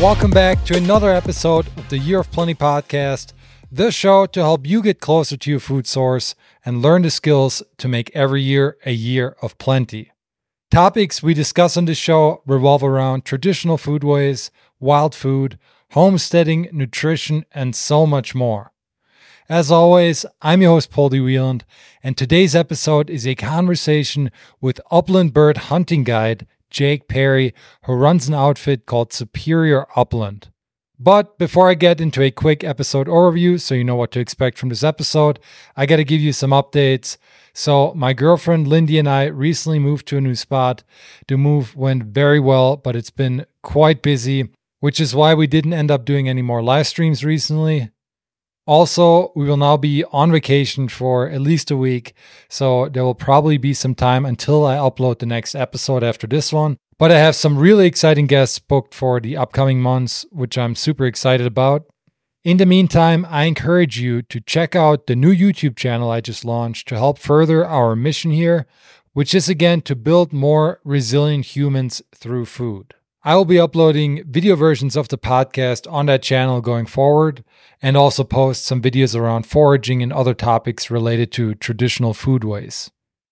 Welcome back to another episode of the Year of Plenty podcast, the show to help you get closer to your food source and learn the skills to make every year a year of plenty. Topics we discuss on this show revolve around traditional foodways, wild food, homesteading, nutrition, and so much more. As always, I'm your host, Paul D. Wieland, and today's episode is a conversation with upland bird hunting guide Jake Perry, who runs an outfit called Superior Upland. But before I get into a quick episode overview, so you know what to expect from this episode, I got to give you some updates. So my girlfriend Lindy and I recently moved to a new spot. The move went very well, but it's been quite busy, which is why we didn't end up doing any more live streams recently. Also, we will now be on vacation for at least a week, so there will probably be some time until I upload the next episode after this one. But I have some really exciting guests booked for the upcoming months, which I'm super excited about. In the meantime, I encourage you to check out the new YouTube channel I just launched to help further our mission here, which is again to build more resilient humans through food. I will be uploading video versions of the podcast on that channel going forward and also post some videos around foraging and other topics related to traditional foodways.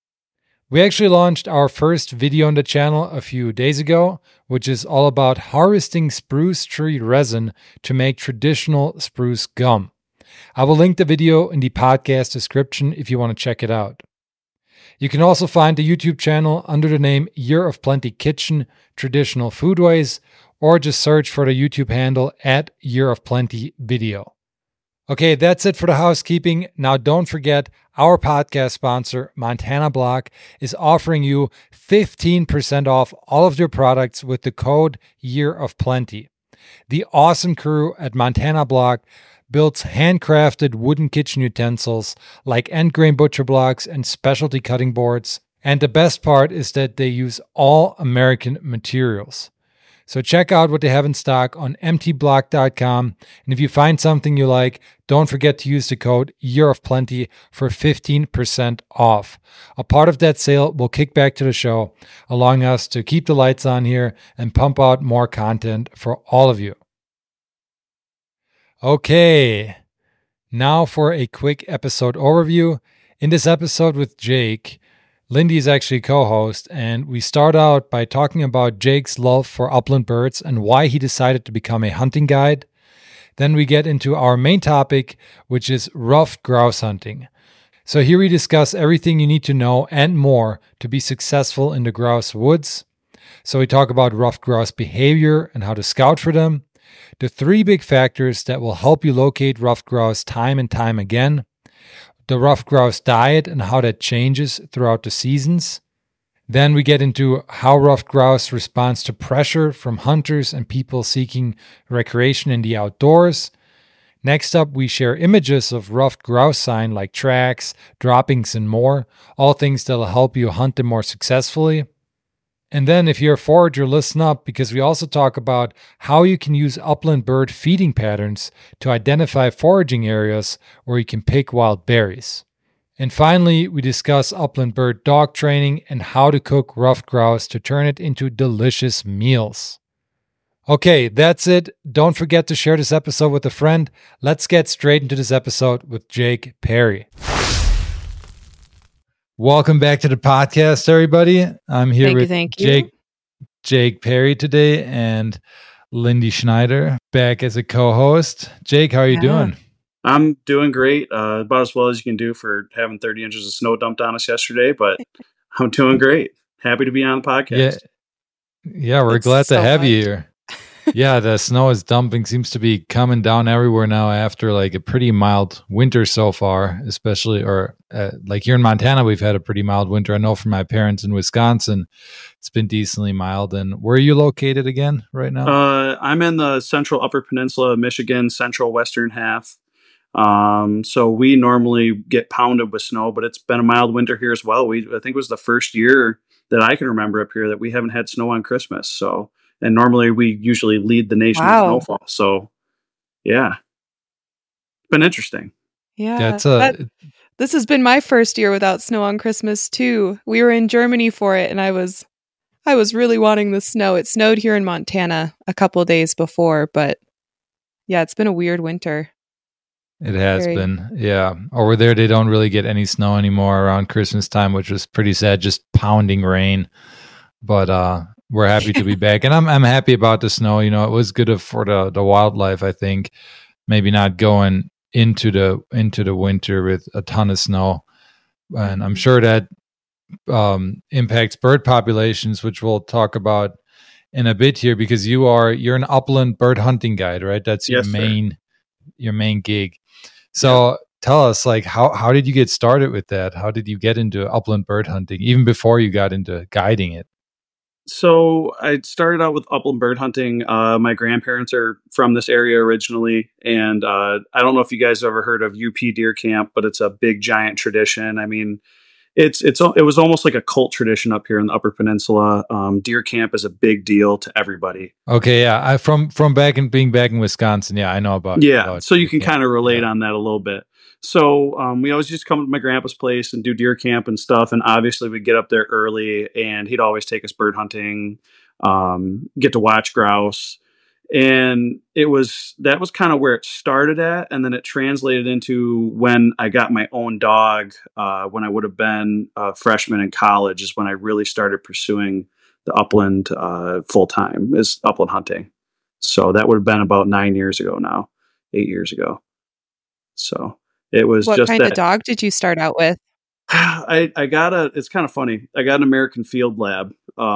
We actually launched our first video on the channel a few days ago, which is all about harvesting spruce tree resin to make traditional spruce gum. I will link the video in the podcast description if you want to check it out. You can also find the YouTube channel under the name Year of Plenty Kitchen Traditional Foodways, or just search for the YouTube handle at Year of Plenty Video. Okay, that's it for the housekeeping. Now don't forget, our podcast sponsor, Montana Block, is offering you 15% off all of their products with the code Year of Plenty. The awesome crew at Montana Block builds handcrafted wooden kitchen utensils like end grain butcher blocks and specialty cutting boards. And the best part is that they use all American materials. So check out what they have in stock on mtblock.com. And if you find something you like, don't forget to use the code Year of Plenty for 15% off. A part of that sale will kick back to the show, allowing us to keep the lights on here and pump out more content for all of you. Okay, now for a quick episode overview. In this episode with Jake, Lindy is actually a co-host, and we start out by talking about Jake's love for upland birds and why he decided to become a hunting guide. Then we get into our main topic, which is ruffed grouse hunting. So here we discuss everything you need to know and more to be successful in the grouse woods. So we talk about ruffed grouse behavior and how to scout for them, the 3 big factors that will help you locate ruffed grouse time and time again, the ruffed grouse diet and how that changes throughout the seasons. Then we get into how ruffed grouse responds to pressure from hunters and people seeking recreation in the outdoors. Next up, we share images of ruffed grouse sign like tracks, droppings, and more, all things that will help you hunt them more successfully. And then if you're a forager, listen up, because we also talk about how you can use upland bird feeding patterns to identify foraging areas where you can pick wild berries. And finally, we discuss upland bird dog training and how to cook ruffed grouse to turn it into delicious meals. Okay, that's it. Don't forget to share this episode with a friend. Let's get straight into this episode with Jake Perry. Welcome back to the podcast, everybody. I'm here with Jake Perry today and Lindy Schneider back as a co-host. Jake, how are you doing? I'm doing great, about as well as you can do for having 30 inches of snow dumped on us yesterday, but I'm doing great. Happy to be on the podcast. Yeah, we're glad to have you here. Yeah, the snow is dumping, seems to be coming down everywhere now after like a pretty mild winter so far, especially, like here in Montana, we've had a pretty mild winter. I know from my parents in Wisconsin, it's been decently mild. And where are you located again right now? I'm in the central upper peninsula of Michigan, central western half. So we normally get pounded with snow, but it's been a mild winter here as well. I think it was the first year that I can remember up here that we haven't had snow on Christmas. So, and normally we usually lead the nation in snowfall. So yeah, it's been interesting. Yeah. This has been my first year without snow on Christmas too. We were in Germany for it and I was I was really wanting the snow. It snowed here in Montana a couple of days before, but yeah, it's been a weird winter. It has been, yeah. Over there, they don't really get any snow anymore around Christmas time, which was pretty sad, just pounding rain. But we're happy to be back. And I'm happy about the snow. You know, it was good for the wildlife, I think. Maybe not going into the winter with a ton of snow. And I'm sure that impacts bird populations, which we'll talk about in a bit here, because you're an upland bird hunting guide, right? That's your main gig. So tell us, like, how did you get started with that? How did you get into upland bird hunting, even before you got into guiding it? So I started out with upland bird hunting. My grandparents are from this area originally, and I don't know if you guys have ever heard of UP Deer Camp, but it's a big giant tradition. I mean, it was almost like a cult tradition up here in the Upper Peninsula. Deer Camp is a big deal to everybody. Okay, yeah, I from being back in Wisconsin, yeah, I know about. So you can kind of relate on that a little bit. So we always just come to my grandpa's place and do deer camp and stuff. And obviously we'd get up there early and he'd always take us bird hunting, get to watch grouse. And that was kind of where it started at. And then it translated into when I got my own dog, when I would have been a freshman in college is when I really started pursuing the upland full time, is upland hunting. So that would have been about 8 years ago. So it was what just kind of dog did you start out with? It's kind of funny. I got an American Field Lab.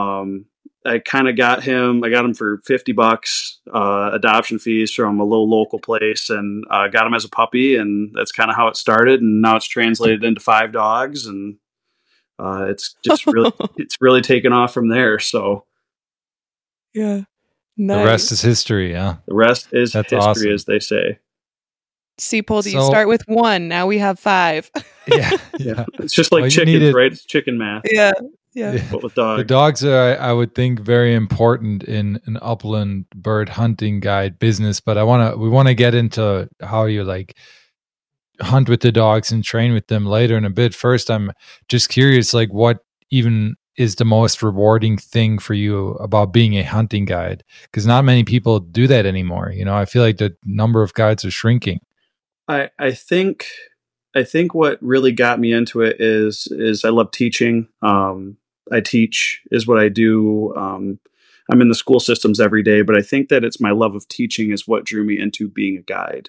I got him for $50, adoption fees from a little local place, and got him as a puppy. And that's kind of how it started. And now it's translated into 5 dogs, and it's just it's really taken off from there. So yeah, nice. The rest is history. Yeah, the rest is history, awesome. As they say. Seapold, you start with 1. Now we have 5. Yeah. It's just like chickens, right? It's chicken math. Yeah. But with dogs. The dogs are, I would think, very important in an upland bird hunting guide business. But we want to get into how you like hunt with the dogs and train with them later in a bit. First, I'm just curious, like, what even is the most rewarding thing for you about being a hunting guide? Because not many people do that anymore. You know, I feel like the number of guides are shrinking. I think what really got me into it is I love teaching. I teach is what I do. I'm in the school systems every day, but I think that it's my love of teaching is what drew me into being a guide.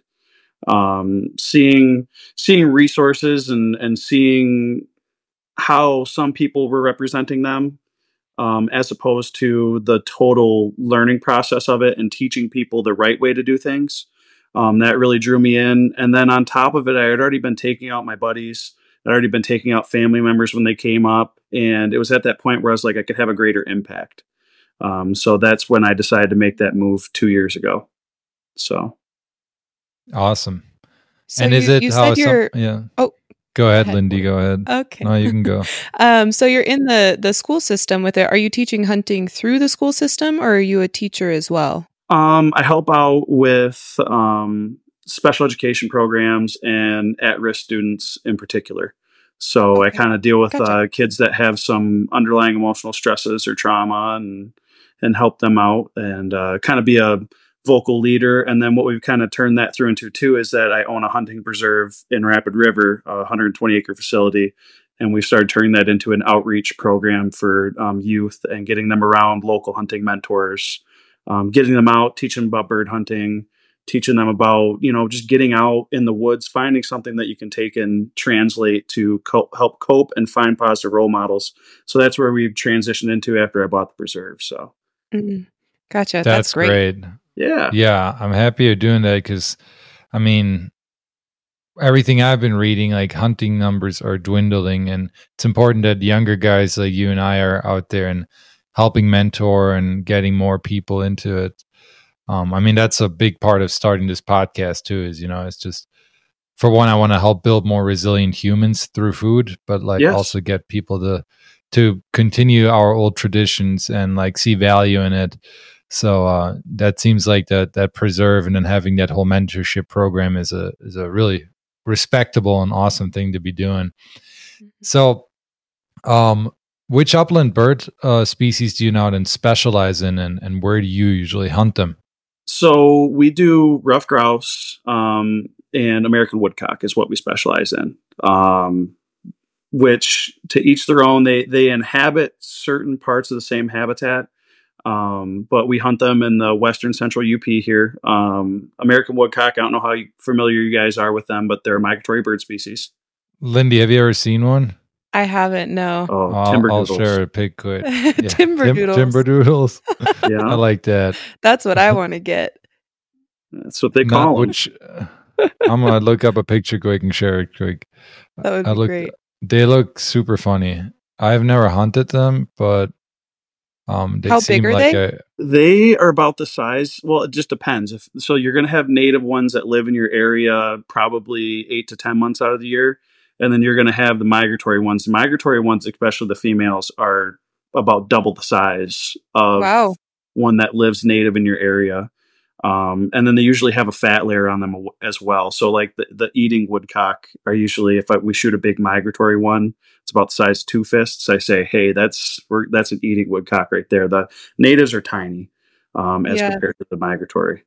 Seeing resources and seeing how some people were representing them, as opposed to the total learning process of it and teaching people the right way to do things. That really drew me in. And then on top of it, I had already been taking out my buddies. I'd already been taking out family members when they came up. And it was at that point where I was like, I could have a greater impact. So that's when I decided to make that move 2 years ago. So. Awesome. So and is it how Oh, go ahead, Lindy. Go ahead. Okay. No, you can go. So you're in the school system with it. Are you teaching hunting through the school system, or are you a teacher as well? I help out with special education programs and at-risk students in particular. So I kind of deal with kids that have some underlying emotional stresses or trauma and help them out and kind of be a vocal leader. And then what we've kind of turned that through into too is that I own a hunting preserve in Rapid River, a 120-acre facility. And we started turning that into an outreach program for youth and getting them around local hunting mentors. Getting them out, teaching them about bird hunting, teaching them about, just getting out in the woods, finding something that you can take and translate to help cope and find positive role models. So that's where we've transitioned into after I bought the preserve. So, Gotcha. That's great. Yeah. Yeah. I'm happy you're doing that because, I mean, everything I've been reading, like hunting numbers are dwindling, and it's important that younger guys like you and I are out there and helping mentor and getting more people into it. I mean, that's a big part of starting this podcast too, is, it's just, for one, I want to help build more resilient humans through food, but also get people to continue our old traditions and like see value in it. So that seems like that preserve and then having that whole mentorship program is a really respectable and awesome thing to be doing. So, Which upland bird species do you now then specialize in, and where do you usually hunt them? So we do ruffed grouse and American woodcock is what we specialize in. Which to each their own. They inhabit certain parts of the same habitat, but we hunt them in the western central UP here. American woodcock, I don't know how familiar you guys are with them, but they're a migratory bird species. Lindy, have you ever seen one? I haven't, no. Oh, I'll share a pic quick. Yeah. Timberdoodles. Timberdoodles. Yeah. I like that. That's what I want to get. That's what they call them. Which I'm gonna look up a picture quick and share it quick. That would be great. They look super funny. I've never hunted them, but they How seem big are like they? They are about the size. Well, it just depends. So you're going to have native ones that live in your area probably 8 to 10 months out of the year. And then you're going to have the migratory ones. The migratory ones, especially the females, are about double the size of one that lives native in your area. And then they usually have a fat layer on them as well. So like the eating woodcock are usually, if we shoot a big migratory one, it's about the size of 2 fists. I say, hey, that's an eating woodcock right there. The natives are tiny as compared to the migratory.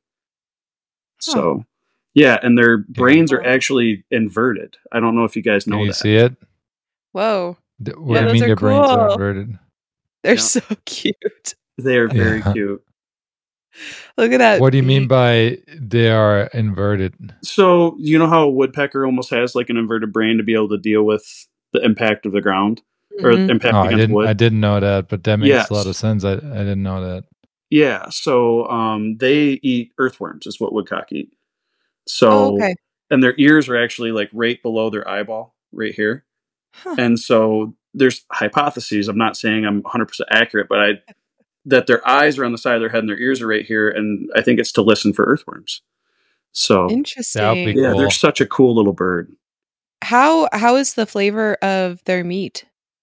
So, yeah, and their brains are actually inverted. I don't know if you guys know that. You see it? Whoa. What do you mean their brains are inverted? They're so cute. They are very cute. Look at that. What do you mean by they are inverted? So, you know how a woodpecker almost has like an inverted brain to be able to deal with the impact of the ground or impact against wood? I didn't know that, but that makes a lot of sense. I didn't know that. Yeah. So, they eat earthworms is what woodcock eat. So, and their ears are actually like right below their eyeball right here. Huh. And so there's hypotheses. I'm not saying I'm 100% accurate, but that their eyes are on the side of their head and their ears are right here. And I think it's to listen for earthworms. So interesting. Yeah, they're such a cool little bird. How is the flavor of their meat?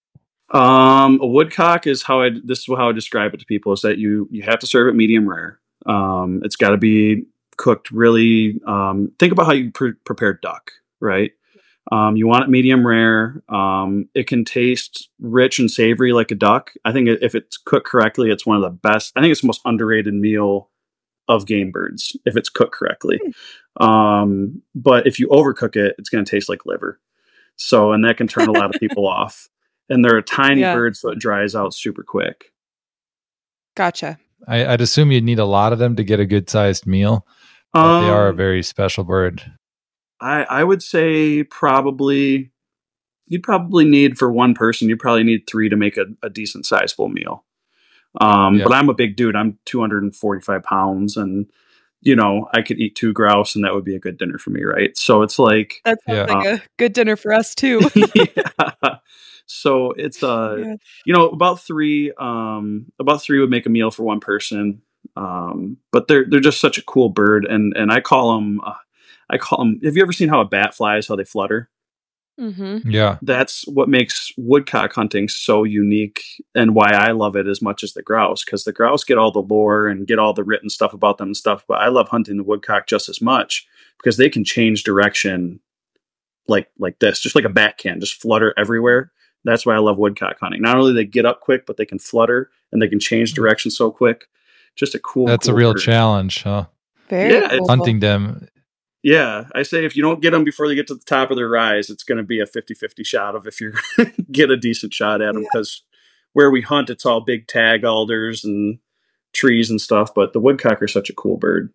A woodcock is this is how I describe it to people is that you have to serve it medium rare. It's got to be cooked really, think about how you prepare duck, right? You want it medium rare. It can taste rich and savory like a duck. I think if it's cooked correctly, it's one of the best. I think it's the most underrated meal of game birds if it's cooked correctly. But if you overcook it, it's going to taste like liver. So, and that can turn a lot of people off. And they're a tiny bird, so it dries out super quick. Gotcha. I'd assume you'd need a lot of them to get a good sized meal. But they are a very special bird. I would say you'd probably need for one person, you probably need 3 to make a decent sizable meal. But I'm a big dude. I'm 245 pounds and, I could eat 2 grouse and that would be a good dinner for me. Right. So it's like, that sounds like a good dinner for us too. Yeah. So it's, about 3 would make a meal for one person. But they're just such a cool bird. And I call them, have you ever seen how a bat flies, how they flutter? Mm-hmm. Yeah. That's what makes woodcock hunting so unique and why I love it as much as the grouse, because the grouse get all the lore and get all the written stuff about them and stuff. But I love hunting the woodcock just as much because they can change direction like this, just like a bat can, just flutter everywhere. That's why I love woodcock hunting. Not only they get up quick, but they can flutter and they can change direction so quick. Just a cool. That's cool a real bird. Challenge, huh? Very cool. Hunting them. Yeah, I say if you don't get them before they get to the top of their rise, it's going to be a 50-50 shot of if you're going to get a decent shot at them. Because where we hunt, it's all big tag alders and trees and stuff. But the woodcock are such a cool bird.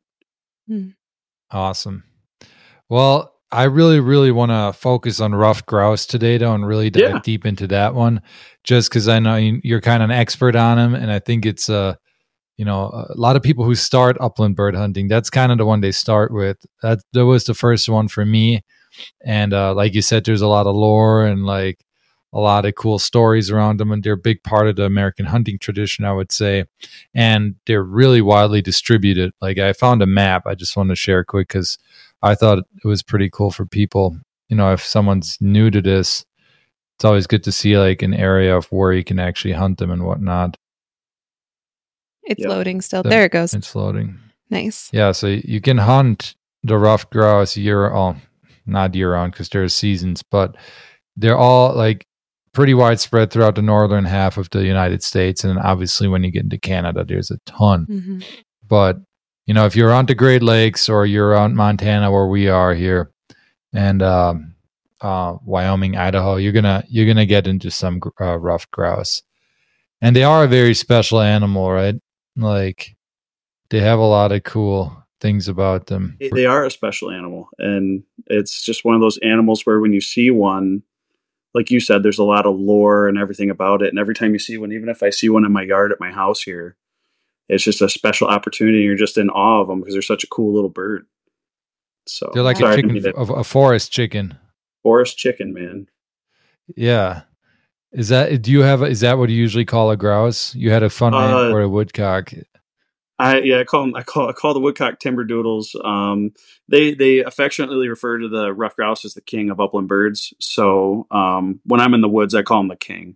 Awesome. Well, I really, really want to focus on ruffed grouse today, though, and really dive deep into that one, just because I know you're kind of an expert on them, and I think it's a lot of people who start upland bird hunting, that's kind of the one they start with. That was the first one for me. And like you said, there's a lot of lore and like a lot of cool stories around them. And they're a big part of the American hunting tradition, I would say. And they're really widely distributed. Like I found a map. I just want to share quick because I thought it was pretty cool for people. If someone's new to this, it's always good to see like an area of where you can actually hunt them and whatnot. It's loading still. There it goes. It's loading. Nice. Yeah, so you can hunt the ruffed grouse not year round because there's seasons, but they're all like pretty widespread throughout the northern half of the United States. And obviously when you get into Canada, there's a ton. Mm-hmm. But, if you're on the Great Lakes or you're on Montana where we are here and Wyoming, Idaho, you're gonna get into some ruffed grouse. And they are a very special animal, right? Like they have a lot of cool things about them. They are a special animal. And it's just one of those animals where when you see one, like you said, there's a lot of lore and everything about it. And every time you see one, even if I see one in my yard at my house here, it's just a special opportunity. You're just in awe of them because they're such a cool little bird. So they're like a chicken, a forest chicken. Forest chicken, man. Yeah. Is that what you usually call a grouse? You had a fun name for a woodcock. I call the woodcock timberdoodles. They affectionately refer to the ruffed grouse as the king of upland birds. So when I'm in the woods, I call him the king.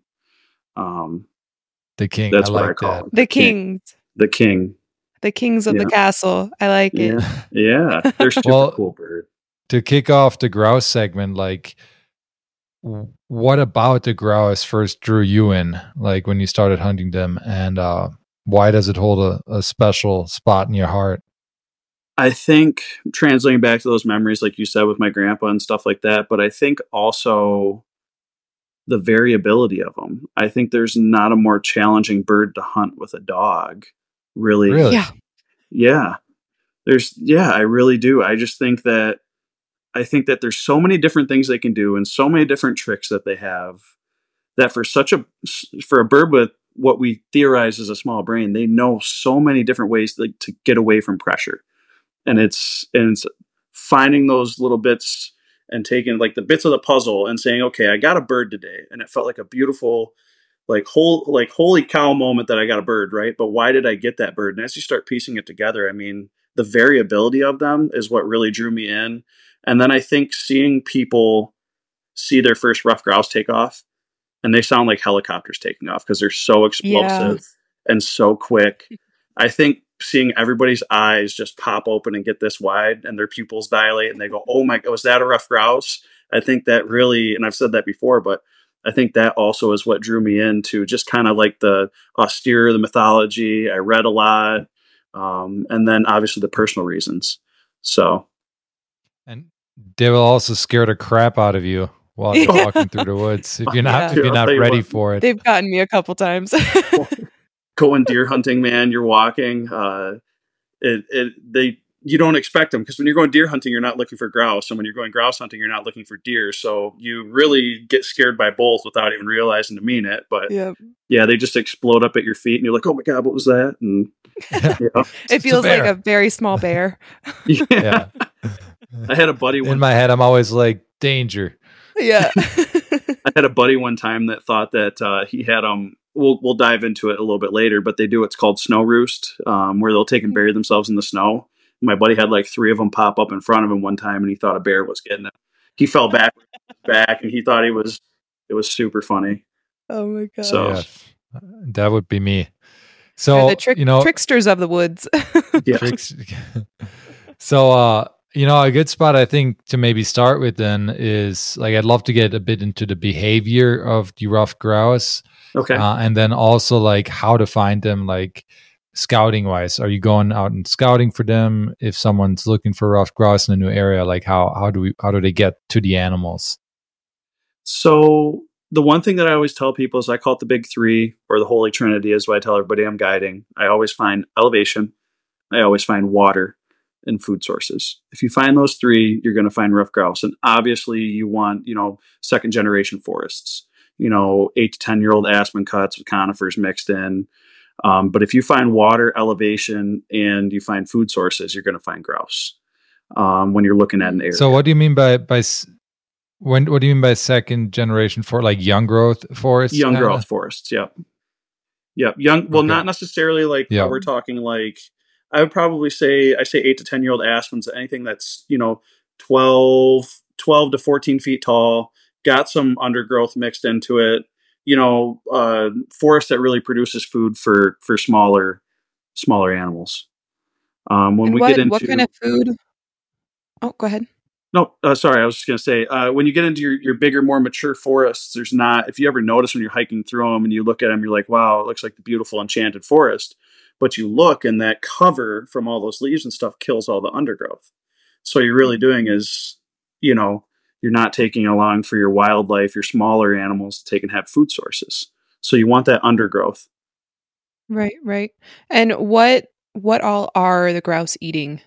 The king. That's I what like I call that. him. The kings. The king. The kings of the castle. I like it. Yeah. They're super cool bird. To kick off the grouse segment, like, what about the grouse first drew you in, like when you started hunting them, and why does it hold a special spot in your heart? I think translating back to those memories, like you said, with my grandpa and stuff like that, but I think also the variability of them. I think there's not a more challenging bird to hunt with a dog. Really? Yeah. I really do. I just think that there's so many different things they can do and so many different tricks that they have that for a bird with what we theorize is a small brain, they know so many different ways to get away from pressure. And it's finding those little bits and taking like the bits of the puzzle and saying, okay, I got a bird today. And it felt like a beautiful, holy cow moment that I got a bird, right? But why did I get that bird? And as you start piecing it together, I mean, the variability of them is what really drew me in. And then I think seeing people see their first ruffed grouse take off, and they sound like helicopters taking off because they're so explosive and so quick. I think seeing everybody's eyes just pop open and get this wide and their pupils dilate and they go, oh my God, was that a ruffed grouse? I think that really, and I've said that before, but I think that also is what drew me into just kind of like the austere, the mythology. I read a lot. And then obviously the personal reasons. So. And they will also scare the crap out of you while you're walking through the woods if you're not ready for it. They've gotten me a couple times. Going deer hunting, man, you're walking. You don't expect them because when you're going deer hunting, you're not looking for grouse, and when you're going grouse hunting, you're not looking for deer. So you really get scared by both without even realizing to mean it. But they just explode up at your feet, and you're like, "Oh my God, what was that?" And it feels like a very small bear. Yeah. I had a buddy in my head. I'm always like, danger. Yeah. I had a buddy one time that thought that he had We'll dive into it a little bit later, but they do what's called snow roost, where they'll take and bury themselves in the snow. My buddy had like 3 of them pop up in front of him one time, and he thought a bear was getting him. He fell back, and he thought it was super funny. Oh my God! So that would be me. So the tricksters of the woods. So a good spot I think to maybe start with then is like I'd love to get a bit into the behavior of the ruffed grouse. Okay. And then also like how to find them, like scouting wise. Are you going out and scouting for them? If someone's looking for ruffed grouse in a new area, like how do they get to the animals? So the one thing that I always tell people is I call it the big 3 or the Holy Trinity is what I tell everybody I'm guiding. I always find elevation. I always find water and food sources. If you find those 3, you're going to find ruffed grouse. And obviously you want, second generation forests. 8 to 10-year-old aspen cuts with conifers mixed in. But if you find water, elevation, and you find food sources, you're going to find grouse when you're looking at an area. So what do you mean by what do you mean by second generation for like young growth forests? Young growth forests. Yep. Young. Well, not necessarily like we're talking like, I would probably say, I say 8 to 10-year-old aspens, anything that's, 12 to 14 feet tall, got some undergrowth mixed into it, forest that really produces food for smaller animals. When we get into what kind of food? Oh, go ahead. No, sorry. I was just going to say, when you get into your bigger, more mature forests, there's not, if you ever notice when you're hiking through them and you look at them, you're like, wow, it looks like the beautiful enchanted forest. But you look and that cover from all those leaves and stuff kills all the undergrowth. So what you're really doing is, you know, you're not taking along for your wildlife, your smaller animals to take and have food sources. So you want that undergrowth. Right, right. And what all are the grouse eating?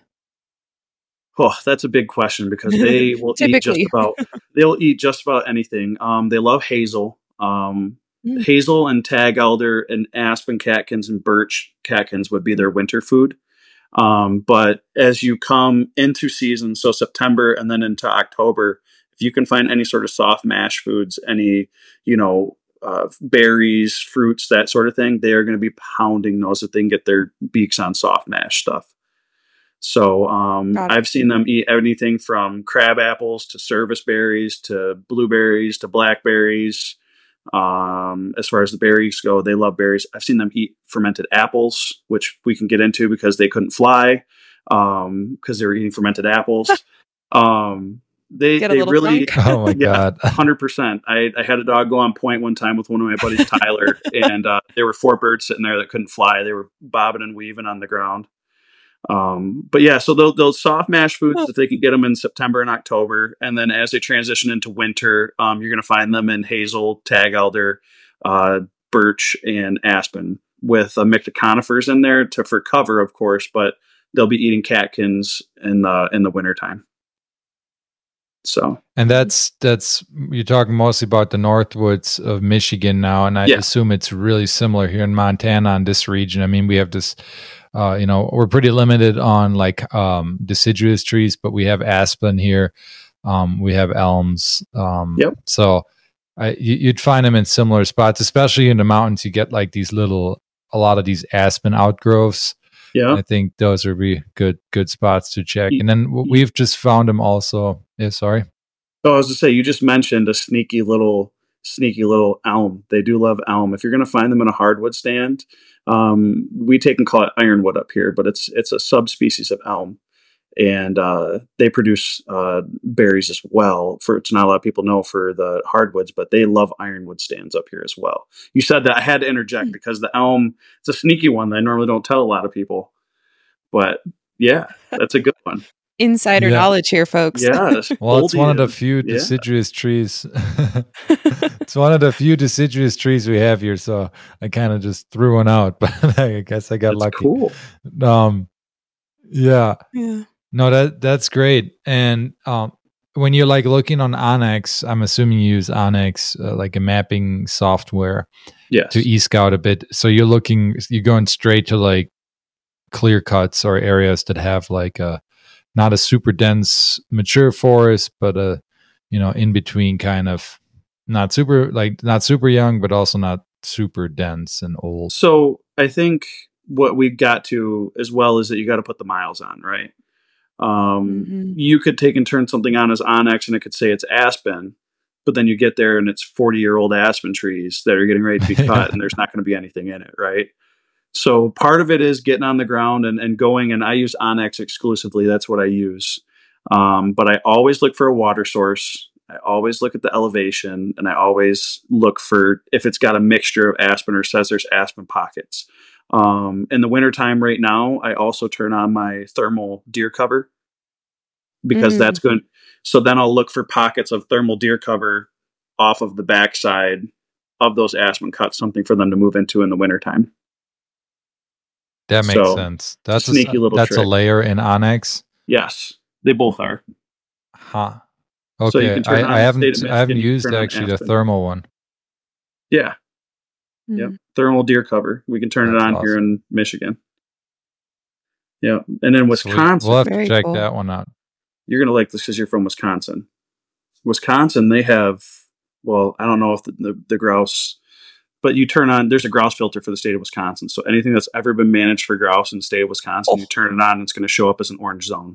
Oh, that's a big question because they will Typically. they'll eat just about anything. They love hazel. Hazel and tag elder and aspen catkins and birch catkins would be their winter food. But as you come into season, so September and then into October, if you can find any sort of soft mash foods, any, berries, fruits, that sort of thing, they are going to be pounding those if they can get their beaks on soft mash stuff. So I've seen them eat anything from crab apples to service berries to blueberries to blackberries. As far as the berries go, they love berries. I've seen them eat fermented apples, which we can get into because they couldn't fly because they were eating fermented apples. They really, oh my God, 100%. I had a dog go on point one time with one of my buddies, Tyler, and there were 4 birds sitting there that couldn't fly. They were bobbing and weaving on the ground. But yeah, so those soft mash foods, if they can get them in September and October, and then as they transition into winter, you're going to find them in hazel, tag elder, birch, and aspen with a mix of conifers in there for cover, of course, but they'll be eating catkins in the wintertime. So, and that's you're talking mostly about the Northwoods of Michigan now, and I assume it's really similar here in Montana in this region. I mean, we have this. We're pretty limited on like deciduous trees, but we have aspen here. We have elms. So you'd find them in similar spots, especially in the mountains. You get like a lot of these aspen outgrowths. Yeah, I think those would be good spots to check. And then we've just found them also. Yeah, sorry. Oh, I was to say, you just mentioned a sneaky little elm. They do love elm. If you're going to find them in a hardwood stand, we take and call it ironwood up here, but it's a subspecies of elm, and they produce berries as well. It's not a lot of people know for the hardwoods, but they love ironwood stands up here as well. You said that, I had to interject because the elm, it's a sneaky one that I normally don't tell a lot of people, but yeah, that's a good one. Insider knowledge here, folks. Yeah. Well, it's one of the few deciduous trees. It's one of the few deciduous trees we have here, so I kind of just threw one out, but I guess I got lucky. Cool. Yeah. No, that's great. And when you're like looking on Onyx, I'm assuming you use Onyx, like a mapping software, to e-scout a bit. So you're going straight to like clear cuts or areas that have like not a super dense mature forest, but in between, kind of not super young, but also not super dense and old. So I think what we've got to as well is that you got to put the miles on, right? You could take and turn something on as Onyx and it could say it's aspen, but then you get there and it's 40-year-old aspen trees that are getting ready to be cut and there's not going to be anything in it, right? So part of it is getting on the ground and going, and I use Onyx exclusively. That's what I use. But I always look for a water source. I always look at the elevation, and I always look for if it's got a mixture of aspen or says there's aspen pockets. In the wintertime right now, I also turn on my thermal deer cover because that's good. So then I'll look for pockets of thermal deer cover off of the backside of those aspen cuts, something for them to move into in the wintertime. That makes sense. That's sneaky little trick. A layer in Onyx. Yes, they both are. Huh. Okay, so I haven't used actually the thermal one. Yeah. Yep. Thermal deer cover. We can turn it on here in Michigan. Yeah, and then Wisconsin. We'll have to check that one out. You're gonna like this because you're from Wisconsin. Wisconsin, they have. Well, I don't know if the grouse. But you turn on, there's a grouse filter for the state of Wisconsin. So anything that's ever been managed for grouse in the state of Wisconsin, you turn it on and it's going to show up as an orange zone.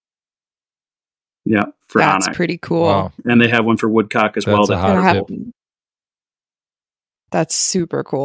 Yeah. For That's Onyx. Pretty cool. Wow. And they have one for woodcock as well. That's super cool.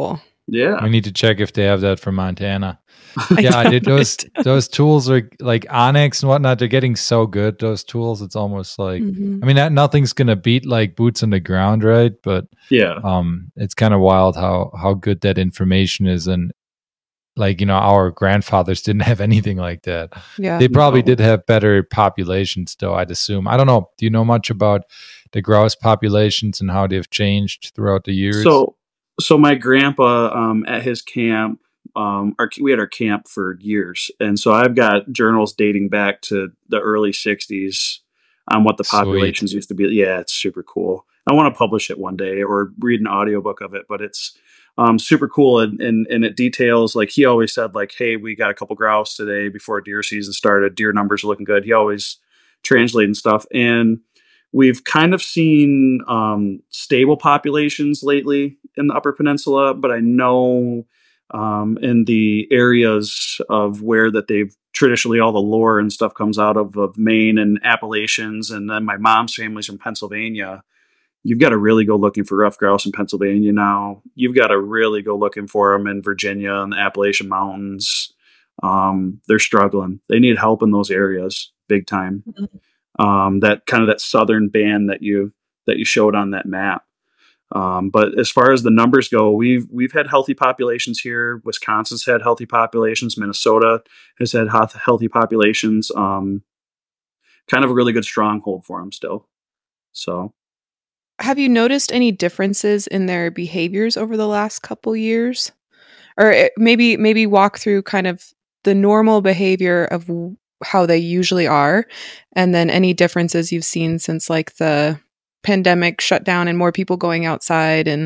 Yeah. We need to check if they have that for Montana. Yeah, those tools are like Onyx and whatnot. They're getting so good. Those tools, it's almost like, I mean, nothing's gonna beat like boots on the ground, right? But yeah, it's kind of wild how good that information is, and like, you know, our grandfathers didn't have anything like that. Yeah, they probably did have better populations, though. I'd assume. I don't know. Do you know much about the grouse populations and how they've changed throughout the years? So my grandpa, at his camp, we had our camp for years, and so I've got journals dating back to the early '60s on what the populations used to be. Yeah, it's super cool. I want to publish it one day or read an audiobook of it, but it's super cool, and it details, like he always said, like, hey, we got a couple grouse today before deer season started. Deer numbers are looking good. He always translating stuff, and we've kind of seen stable populations lately in the Upper Peninsula, but I know in the areas of where that they've traditionally, all the lore and stuff comes out of Maine and Appalachians, and then my mom's family's from Pennsylvania. You've got to really go looking for rough grouse in Pennsylvania now. You've got to really go looking for them in Virginia and the Appalachian Mountains. They're struggling. They need help in those areas big time. That kind of that southern band that you showed on that map. But as far as the numbers go, we've had healthy populations here. Wisconsin's had healthy populations. Minnesota has had healthy populations. Kind of a really good stronghold for them still. So, have you noticed any differences in their behaviors over the last couple years, or maybe walk through kind of the normal behavior of how they usually are, and then any differences you've seen since like the pandemic shut down and more people going outside? And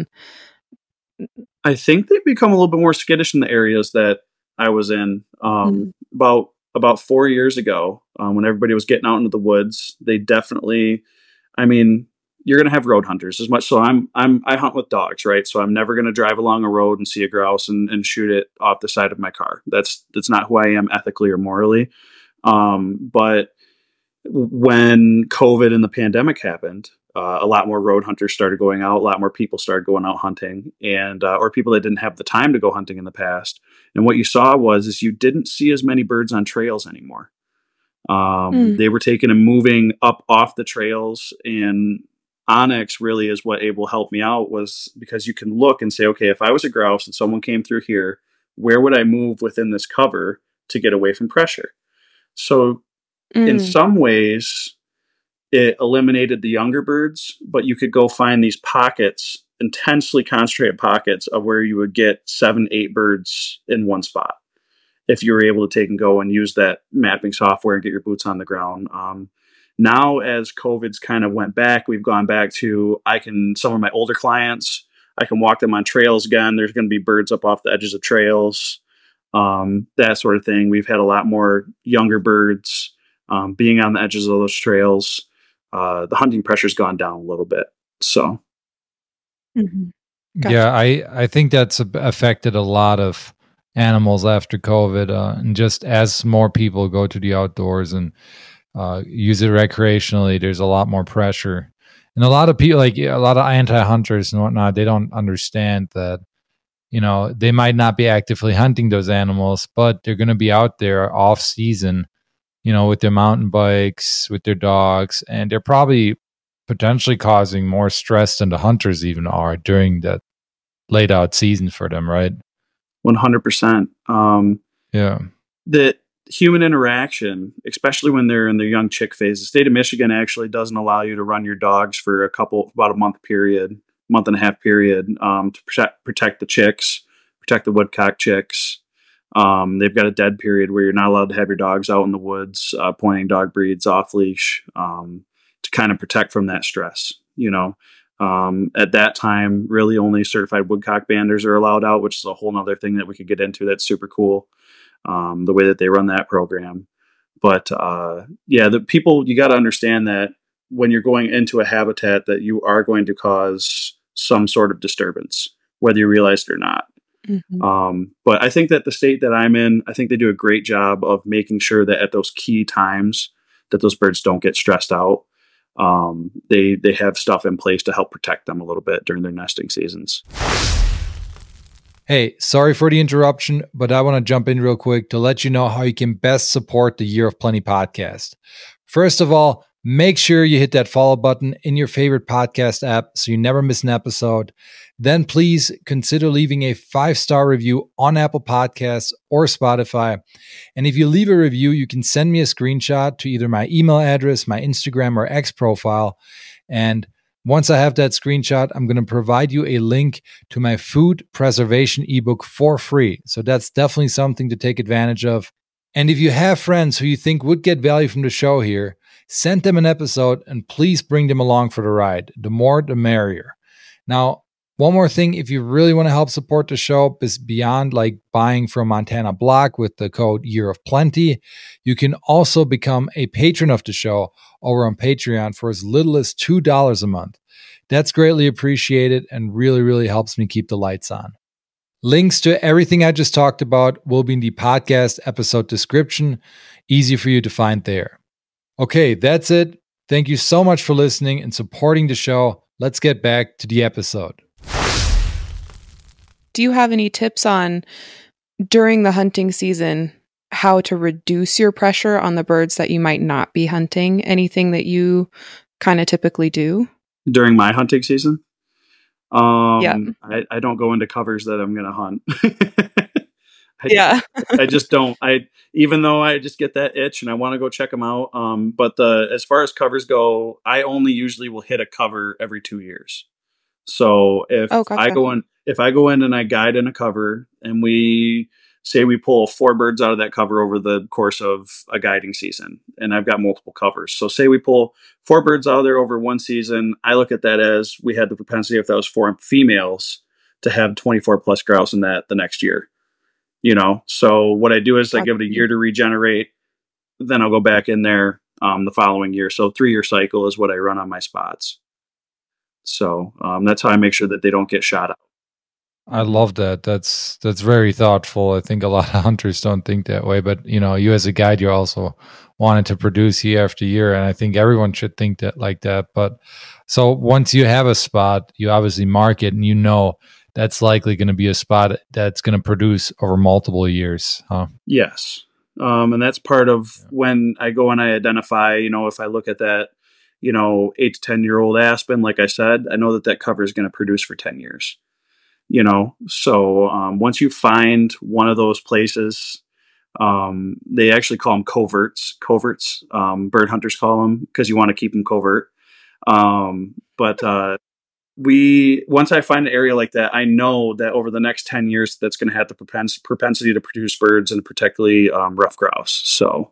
I think they've become a little bit more skittish in the areas that I was in. About 4 years ago, when everybody was getting out into the woods, they definitely, I mean, you're going to have road hunters as much. So I hunt with dogs, right? So I'm never going to drive along a road and see a grouse and shoot it off the side of my car. That's not who I am ethically or morally. But when COVID and the pandemic happened, a lot more road hunters started going out. A lot more people started going out hunting, and or people that didn't have the time to go hunting in the past. And what you saw is you didn't see as many birds on trails anymore. They were taken and moving up off the trails, and Onyx really is what able helped me out, was because you can look and say, okay, if I was a grouse and someone came through here, where would I move within this cover to get away from pressure? So in some ways, it eliminated the younger birds, but you could go find these pockets, intensely concentrated pockets of where you would get 7-8 birds in one spot if you were able to take and go and use that mapping software and get your boots on the ground. Now, as COVID's kind of went back, we've gone back to, some of my older clients, I can walk them on trails again. There's going to be birds up off the edges of trails, that sort of thing. We've had a lot more younger birds being on the edges of those trails. The hunting pressure's gone down a little bit. So, Gotcha. Yeah, I think that's affected a lot of animals after COVID, and just as more people go to the outdoors and use it recreationally, there's a lot more pressure. And a lot of people, like a lot of anti-hunters and whatnot, they don't understand that, you know, they might not be actively hunting those animals, but they're going to be out there off season, you know, with their mountain bikes, with their dogs, and they're probably potentially causing more stress than the hunters even are during that laid out season for them, right? 100%. Yeah. That human interaction, especially when they're in their young chick phase, the state of Michigan actually doesn't allow you to run your dogs for about a month and a half period, to protect the chicks, protect the woodcock chicks. They've got a dead period where you're not allowed to have your dogs out in the woods, pointing dog breeds off leash, to kind of protect from that stress, you know. At that time, really only certified woodcock banders are allowed out, which is a whole nother thing that we could get into. That's super cool. The way that they run that program. But the people, you got to understand that when you're going into a habitat that you are going to cause some sort of disturbance, whether you realize it or not. But I think that the state that I'm in, I think they do a great job of making sure that at those key times that those birds don't get stressed out. They have stuff in place to help protect them a little bit during their nesting seasons. Hey, sorry for the interruption, but I want to jump in real quick to let you know how you can best support the Year of Plenty podcast. First of all, make sure you hit that follow button in your favorite podcast app so you never miss an episode. Then please consider leaving a 5-star review on Apple Podcasts or Spotify. And if you leave a review, you can send me a screenshot to either my email address, my Instagram, or X profile. And once I have that screenshot, I'm going to provide you a link to my food preservation ebook for free. So that's definitely something to take advantage of. And if you have friends who you think would get value from the show here, send them an episode and please bring them along for the ride. The more, the merrier. Now, one more thing, if you really want to help support the show beyond like buying from Montana Block with the code Year of Plenty, you can also become a patron of the show over on Patreon for as little as $2 a month. That's greatly appreciated and really, really helps me keep the lights on. Links to everything I just talked about will be in the podcast episode description. Easy for you to find there. Okay, that's it. Thank you so much for listening and supporting the show. Let's get back to the episode. Do you have any tips on, during the hunting season, how to reduce your pressure on the birds that you might not be hunting? Anything that you kind of typically do? During my hunting season? Yeah. I don't go into covers that I'm going to hunt. Yeah. I just don't. Even though I just get that itch and I want to go check them out. But as far as covers go, I only usually will hit a cover every 2 years. So if Gotcha. I go in and I guide in a cover and we pull 4 birds out of that cover over the course of a guiding season, and I've got multiple covers. So say we pull 4 birds out of there over one season. I look at that as we had the propensity, if that was 4 females, to have 24 plus grouse in that the next year. So what I do is I give it a year to regenerate. Then I'll go back in there the following year. So 3-year cycle is what I run on my spots. So that's how I make sure that they don't get shot out. I love that. That's very thoughtful. I think a lot of hunters don't think that way, but you as a guide, you're also wanting to produce year after year, and I think everyone should think that like that. But so once you have a spot, you obviously mark it, and that's likely going to be a spot that's going to produce over multiple years, huh? Yes. And that's part of when I go and I identify, if I look at that, 8 to 10-year-old aspen, like I said, I know that cover is going to produce for 10 years. So once you find one of those places, they actually call them coverts, bird hunters call them, because you want to keep them covert. But once I find an area like that, I know that over the next 10 years, that's going to have the propensity to produce birds, and particularly ruffed grouse. So,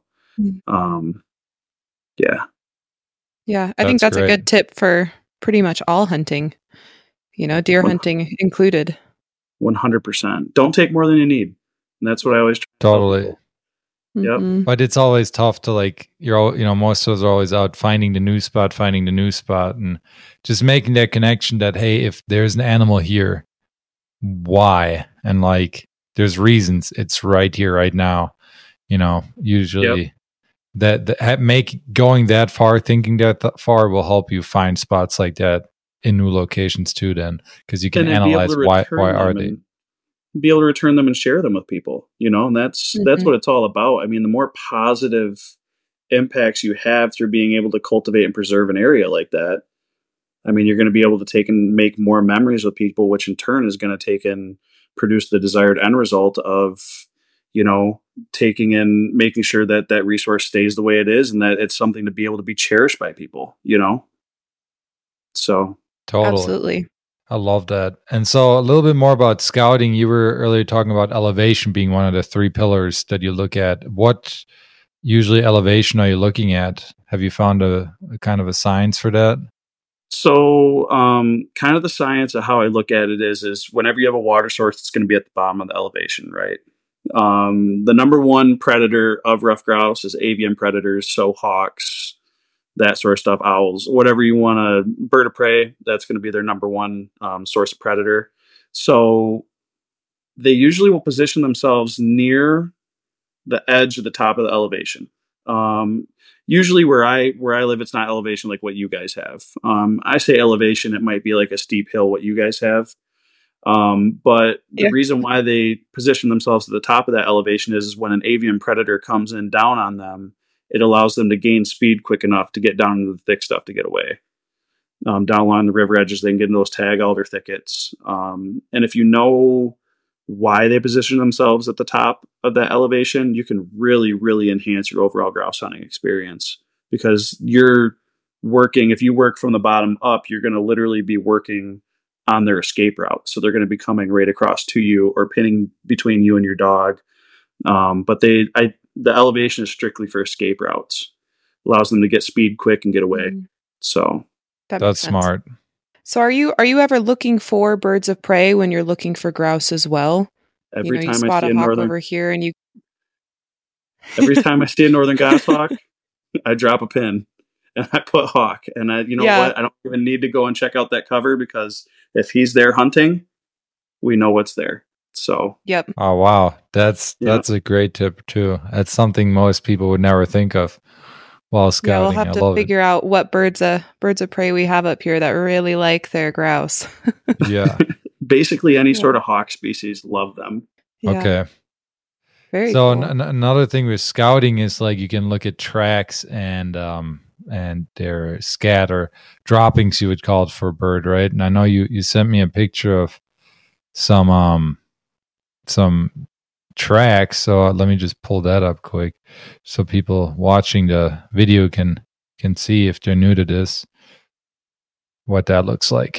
yeah. Yeah, I think that's great. A good tip for pretty much all hunting. Deer hunting included. 100%. Don't take more than you need. And that's what I always try. Totally. Yep. Mm-hmm. But it's always tough to most of us are always out finding the new spot, and just making that connection that, hey, if there's an animal here, why? And there's reasons it's right here, right now. Usually that going that far, thinking that far will help you find spots like that in new locations too, then, because you can analyze why are they, be able to return them and share them with people, and that's what it's all about. I mean, the more positive impacts you have through being able to cultivate and preserve an area like that, I mean, you're going to be able to take and make more memories with people, which in turn is going to take and produce the desired end result of, taking and making sure that that resource stays the way it is and that it's something to be able to be cherished by people, So. Totally. Absolutely. I love that. And so a little bit more about scouting. You were earlier talking about elevation being one of the 3 pillars that you look at. What usually elevation are you looking at? Have you found a kind of a science for that? So kind of the science of how I look at it is whenever you have a water source, it's going to be at the bottom of the elevation, right? The number one predator of ruffed grouse is avian predators, so hawks, that sort of stuff, owls, whatever you want to, bird of prey, that's going to be their number one source of predator. So they usually will position themselves near the edge of the top of the elevation. Usually where I live, it's not elevation like what you guys have. I say elevation, it might be like a steep hill, what you guys have. But the reason why they position themselves at the top of that elevation is when an avian predator comes in down on them, it allows them to gain speed quick enough to get down into the thick stuff to get away. Down along the river edges, they can get into those tag alder thickets. And if you know why they position themselves at the top of that elevation, you can really, really enhance your overall grouse hunting experience, because you're working, if you work from the bottom up, you're going to literally be working on their escape route. So they're going to be coming right across to you or pinning between you and your dog. But the elevation is strictly for escape routes. Allows them to get speed quick and get away. Mm-hmm. So that's smart. So are you ever looking for birds of prey when you're looking for grouse as well? Every time you spot I see a a hawk northern over here, and you every time I see a northern goshawk, I drop a pin and I put hawk. And what? I don't even need to go and check out that cover, because if he's there hunting, we know what's there. So yep. Oh wow, that's a great tip too. That's something most people would never think of while scouting. Yeah, we'll have to figure out what birds of prey we have up here that really like their grouse. Yeah. Basically any sort of hawk species love them. Yeah. Okay. Very so cool. Another thing with scouting is like you can look at tracks and their scat or droppings, you would call it, for a bird, right? And I know you sent me a picture of some tracks, so let me just pull that up quick so people watching the video can see, if they're new to this, what that looks like.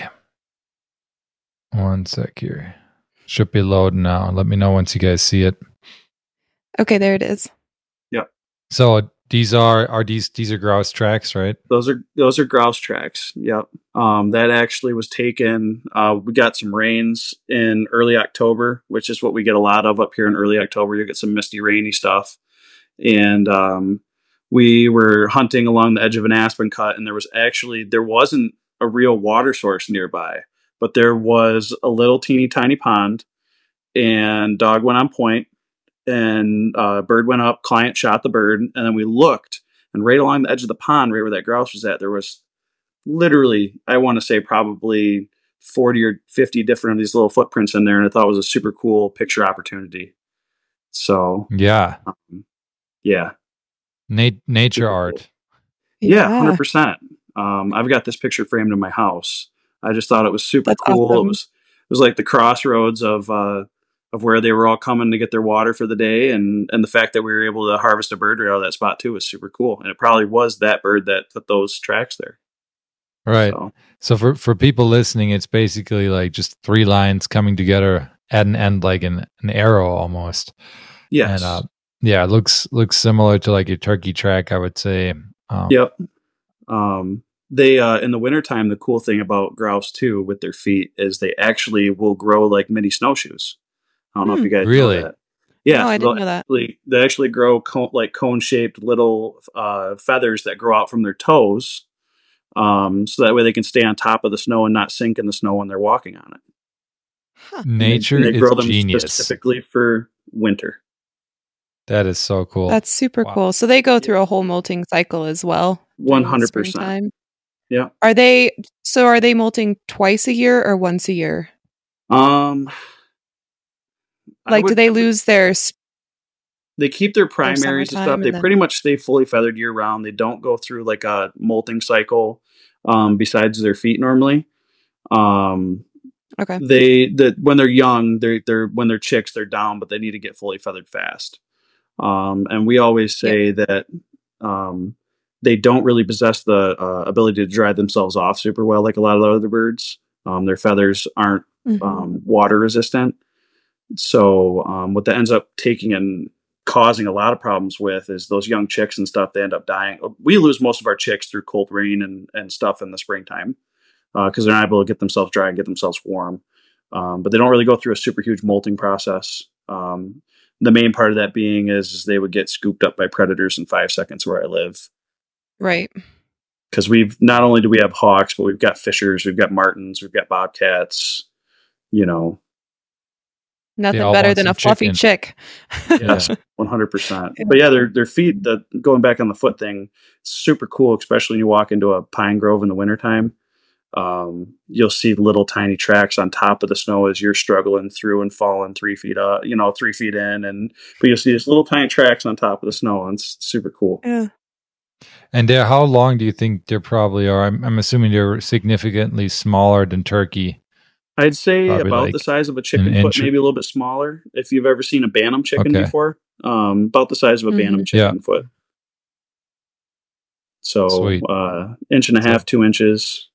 One sec here. Should be loading now. Let me know once you guys see it. Okay, there it is. Yep. So these are grouse tracks, right? Those are grouse tracks. Yep. That actually was taken. We got some rains in early October, which is what we get a lot of up here in early October. You get some misty, rainy stuff, and we were hunting along the edge of an aspen cut, and there wasn't a real water source nearby, but there was a little teeny tiny pond, and dog went on point. And bird went up, client shot the bird, and then we looked, and right along the edge of the pond, right where that grouse was at, there was literally, I want to say probably 40 or 50 different of these little footprints in there, and I thought it was a super cool picture opportunity. So yeah, nature art. Yeah, 100%. I've got this picture framed in my house. I just thought it was super cool. Awesome. It was like the crossroads of where they were all coming to get their water for the day, and the fact that we were able to harvest a bird right out of that spot too was super cool. And it probably was that bird that put those tracks there. Right. So for people listening, it's basically like just three lines coming together at an end, like an arrow almost. Yes. And it looks similar to like a turkey track, I would say. Yep. They in the wintertime, the cool thing about grouse too with their feet is they actually will grow like mini snowshoes. I don't know if you guys know that. Yeah, no, I didn't know that. They actually grow cone-shaped little feathers that grow out from their toes, so that way they can stay on top of the snow and not sink in the snow when they're walking on it. Huh. Nature they grow is them genius. Specifically for winter. That is so cool. That's super cool. So they go through a whole molting cycle as well. 100%. Yeah. Are they molting twice a year or once a year? Do they lose their? They keep their primaries and stuff. They pretty much stay fully feathered year round. They don't go through like a molting cycle, besides their feet normally. Okay. When they're young, when they're chicks, they're down, but they need to get fully feathered fast. And we always say that they don't really possess the ability to dry themselves off super well like a lot of the other birds. Their feathers aren't water resistant. So what that ends up taking and causing a lot of problems with is those young chicks and stuff. They end up dying. We lose most of our chicks through cold rain and stuff in the springtime because they're not able to get themselves dry and get themselves warm. But they don't really go through a super huge molting process. The main part of that being is they would get scooped up by predators in 5 seconds where I live. Right. Because not only do we have hawks, but we've got fishers, we've got martins, we've got bobcats, Nothing better than a fluffy chick. Yes, 100%. But yeah, their feet, going back on the foot thing, super cool, especially when you walk into a pine grove in the wintertime. you'll see little tiny tracks on top of the snow as you're struggling through and falling 3 feet up, 3 feet in, but you'll see these little tiny tracks on top of the snow, and it's super cool. Yeah. And how long do you think they probably are? I'm assuming they're significantly smaller than turkey. I'd say Probably about like the size of a chicken an foot, inch. maybe a little bit smaller. If you've ever seen a Bantam chicken Okay. before, about the size of a Bantam chicken foot. So, Sweet. inch and a half, 2 inches.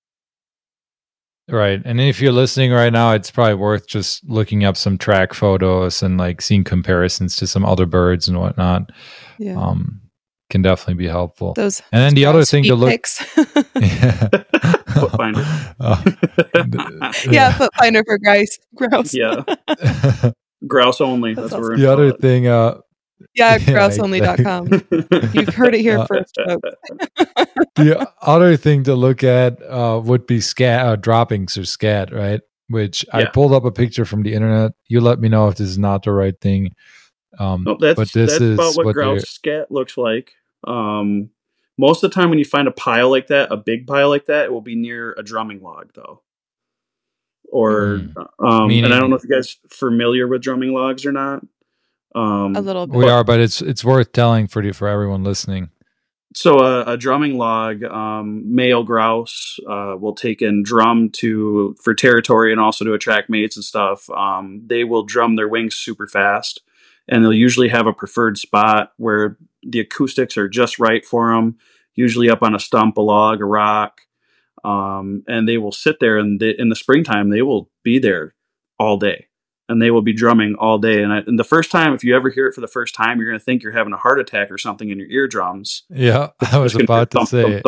Right. And if you're listening right now, it's probably worth just looking up some track photos and like seeing comparisons to some other birds and whatnot. Yeah. Can definitely be helpful. Those and then the other thing to look Foot finder. Yeah, foot finder for grouse. Yeah. Grouse only. That's what we're the other thing. Yeah, grouseonly.com. You've heard it here first, folks. The other thing to look at would be droppings or scat, right? Which I pulled up a picture from the internet. You let me know if this is not the right thing. That's about what grouse scat looks like. Most of the time when you find a pile like that, a big pile like that, it will be near a drumming log, though. Or, and I don't know if you guys are familiar with drumming logs or not. A little bit. We are, but it's worth telling for everyone listening. So a drumming log, male grouse will take and drum for territory and also to attract mates and stuff. They will drum their wings super fast, and they'll usually have a preferred spot where the acoustics are just right for them, usually up on a stump, a log, a rock. And they will sit there, and in the springtime, they will be there all day. And they will be drumming all day. And the first time, if you ever hear it for the first time, you're going to think you're having a heart attack or something in your eardrums. Yeah, I was about to say.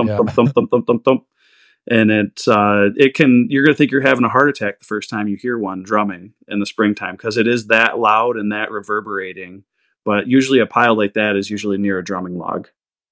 And you're going to think you're having a heart attack the first time you hear one drumming in the springtime, because it is that loud and that reverberating. But usually a pile like that is usually near a drumming log.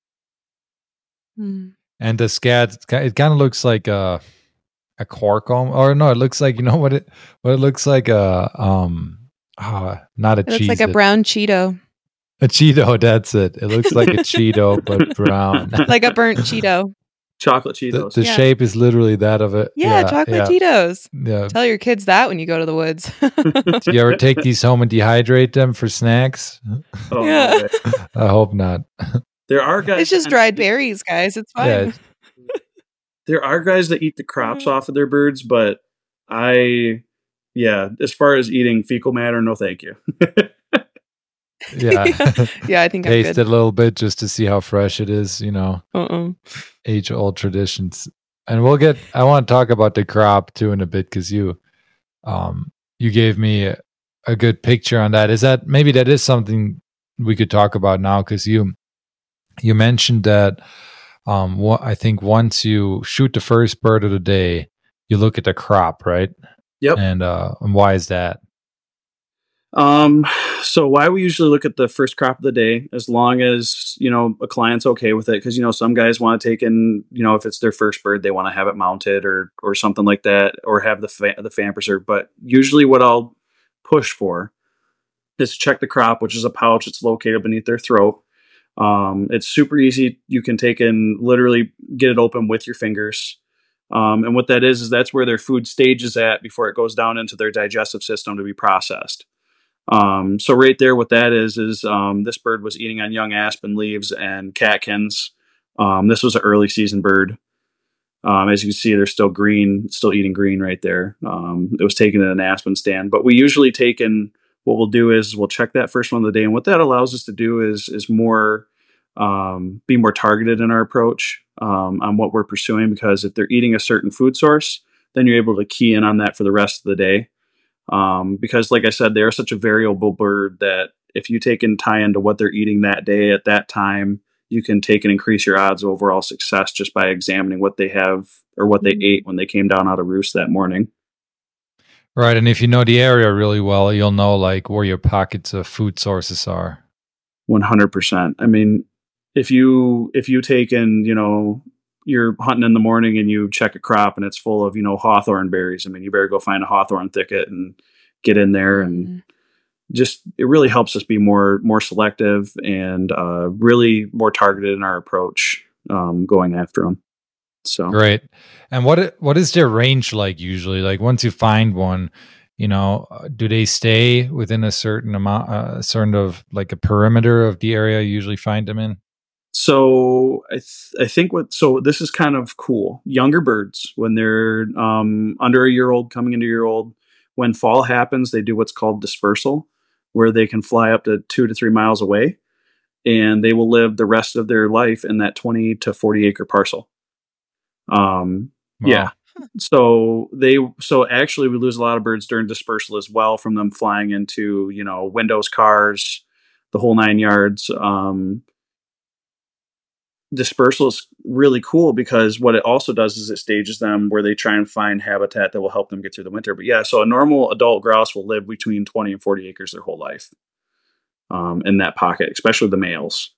Mm. And the scat, it kind of looks like a cork, or no, it looks like, what it looks like, not a It cheese. looks like a brown Cheeto. A Cheeto, that's it. It looks like a Cheeto, but brown. Like a burnt Cheeto. Chocolate Cheetos. The shape is literally that of it. Yeah, chocolate Cheetos. Yeah. Tell your kids that when you go to the woods. Do you ever take these home and dehydrate them for snacks? Oh, yeah. No, I hope not. There are guys. It's just dried berries, guys. It's fine. Yeah. There are guys that eat the crops off of their birds, but as far as eating fecal matter, no thank you. Yeah. Yeah, I think taste I'm it a little bit just to see how fresh it is, age-old traditions. And I want to talk about the crop too in a bit, because you gave me a good picture on that. That is something we could talk about now, because you mentioned that I think once you shoot the first bird of the day, you look at the crop, right? Yep. And why is that? So why we usually look at the first crop of the day, as long as, a client's okay with it. Cause some guys want to take in, if it's their first bird, they want to have it mounted or something like that, or have the fan preserve. But usually what I'll push for is check the crop, which is a pouch that's located beneath their throat. It's super easy. You can take and literally get it open with your fingers. And what that is that's where their food stage is at before it goes down into their digestive system to be processed. So right there, what that is this bird was eating on young aspen leaves and catkins. This was an early season bird. As you can see, they're still green, still eating green right there. It was taken in an aspen stand, but we usually what we'll do is we'll check that first one of the day. And what that allows us to do is more, be more targeted in our approach, on what we're pursuing, because if they're eating a certain food source, then you're able to key in on that for the rest of the day. Because like I said, they are such a variable bird that if you take and tie into what they're eating that day at that time, you can take and increase your odds of overall success just by examining what they have or what they ate when they came down out of roost that morning. Right. And if you know the area really well, you'll know like where your pockets of food sources are. 100%. I mean, if you take and, you're hunting in the morning and you check a crop and it's full of, hawthorn berries, I mean, you better go find a hawthorn thicket and get in there. And just, it really helps us be more selective and really more targeted in our approach, going after them. So great. And what is their range like usually? Like once you find one, do they stay within a certain amount, sort of like a perimeter of the area you usually find them in? So I think so this is kind of cool. Younger birds, when they're under a year old, coming into a year old, when fall happens, they do what's called dispersal, where they can fly up to 2 to 3 miles away, and they will live the rest of their life in that 20 to 40 acre parcel. Wow. Yeah. So actually we lose a lot of birds during dispersal as well, from them flying into, windows, cars, the whole 9 yards. Dispersal is really cool because what it also does is it stages them where they try and find habitat that will help them get through the winter. But yeah, so a normal adult grouse will live between 20 and 40 acres their whole life, in that pocket, especially the males.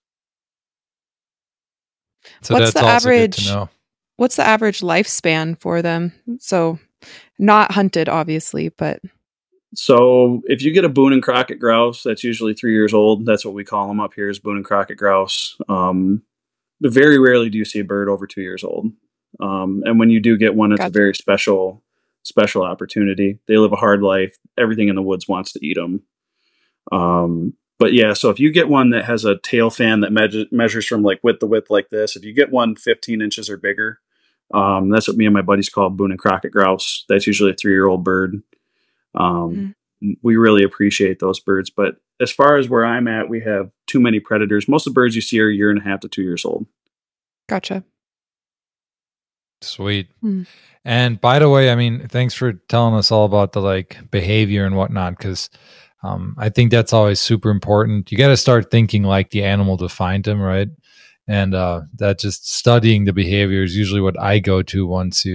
So What's that's the also average? good to know. What's the average lifespan for them? So, not hunted, obviously, but So if you get a Boone and Crockett grouse, that's usually 3 years old. That's what we call them up here, is Boone and Crockett grouse. Very rarely do you see a bird over 2 years old. And when you do get one, it's Gotcha. a very special opportunity. They live a hard life. Everything in the woods wants to eat them. But yeah, so if you get one that has a tail fan that measures from like width to width like this, if you get one 15 inches or bigger, that's what me and my buddies call Boone and Crockett grouse. That's usually a 3-year-old bird. We really appreciate those birds. But as far as where I'm at, we have too many predators. Most of the birds you see are 1.5 to 2 years old. gotcha. Sweet. Hmm. And by the way, I mean, thanks for telling us all about the like behavior and whatnot, because I think that's always super important. You got to start thinking like the animal to find them, right? And that just studying the behavior is usually what I go to once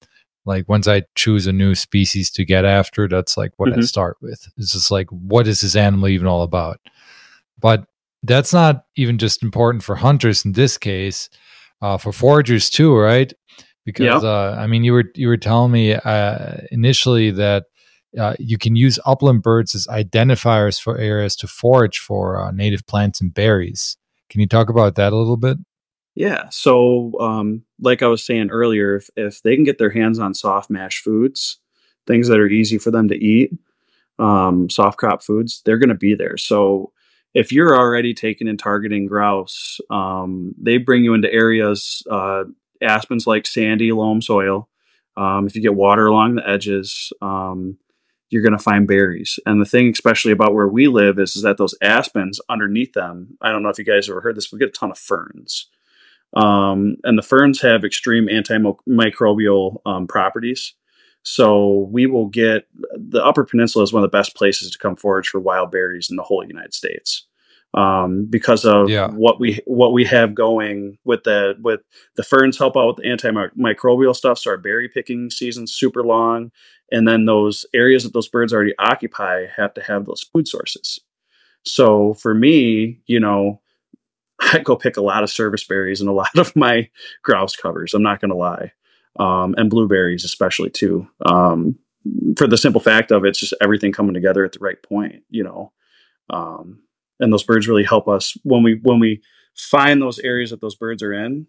I choose a new species to get after. That's like what I start with. It's just like, what is this animal even all about? But that's not even just important for hunters in this case, for foragers too, right? Because I mean, you were telling me initially that you can use upland birds as identifiers for areas to forage for native plants and berries. Can you talk about that a little bit? Yeah. So, like I was saying earlier, if they can get their hands on soft mash foods, things that are easy for them to eat, soft crop foods, they're going to be there. So if you're already taking and targeting grouse, they bring you into areas, aspens like sandy loam soil. If you get water along the edges, you're going to find berries. And the thing, especially about where we live, is that those aspens underneath them, I don't know if you guys ever heard this, we get a ton of ferns. And the ferns have extreme antimicrobial properties. So we will get, the Upper Peninsula is one of the best places to come forage for wild berries in the whole United States. Because of what we have going with the ferns help out with the antimicrobial stuff. So our berry picking season's super long. And then those areas that those birds already occupy have to have those food sources. So for me, I go pick a lot of service berries and a lot of my grouse covers. I'm not going to lie. And blueberries especially too. For the simple fact of it's just everything coming together at the right point, and those birds really help us when we find those areas that those birds are in.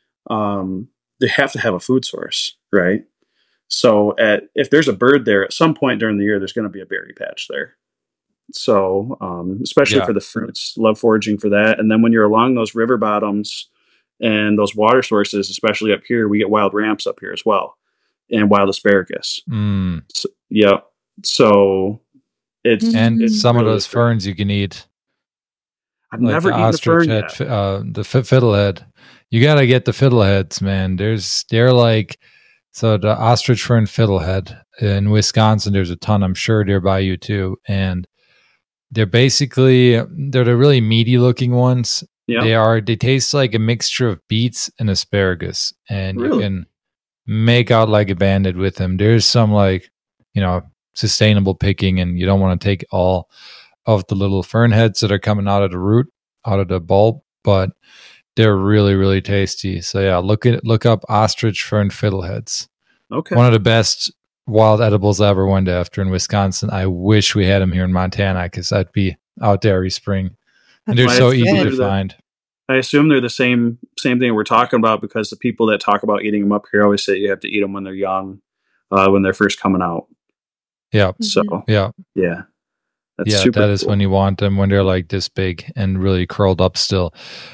They have to have a food source, right? So if there's a bird there at some point during the year, there's going to be a berry patch there. So, especially for the fruits, love foraging for that. And then when you're along those river bottoms and those water sources, especially up here, we get wild ramps up here as well, and wild asparagus. So, yeah. So it's some really of those ferns you can eat. I've never eaten the fern yet. The fiddlehead. You got to get the fiddleheads, man. They're like, so the ostrich fern fiddlehead in Wisconsin, there's a ton, I'm sure they're by you too. And they're the really meaty looking ones. Yeah. They taste like a mixture of beets and asparagus, and you can make out like a bandit with them. There's some sustainable picking, and you don't want to take all of the little fern heads that are coming out of the root, out of the bulb, but they're really, really tasty. So yeah, look up ostrich fern fiddleheads. Okay. One of the best wild edibles I ever went after in Wisconsin. I wish we had them here in Montana, because I'd be out there every spring. And they're so easy to find. I assume they're the same thing we're talking about, because the people that talk about eating them up here always say you have to eat them when they're young, when they're first coming out. Yeah. So yeah. That's yeah, super that is cool. when you want them, when they're like this big and really curled up still.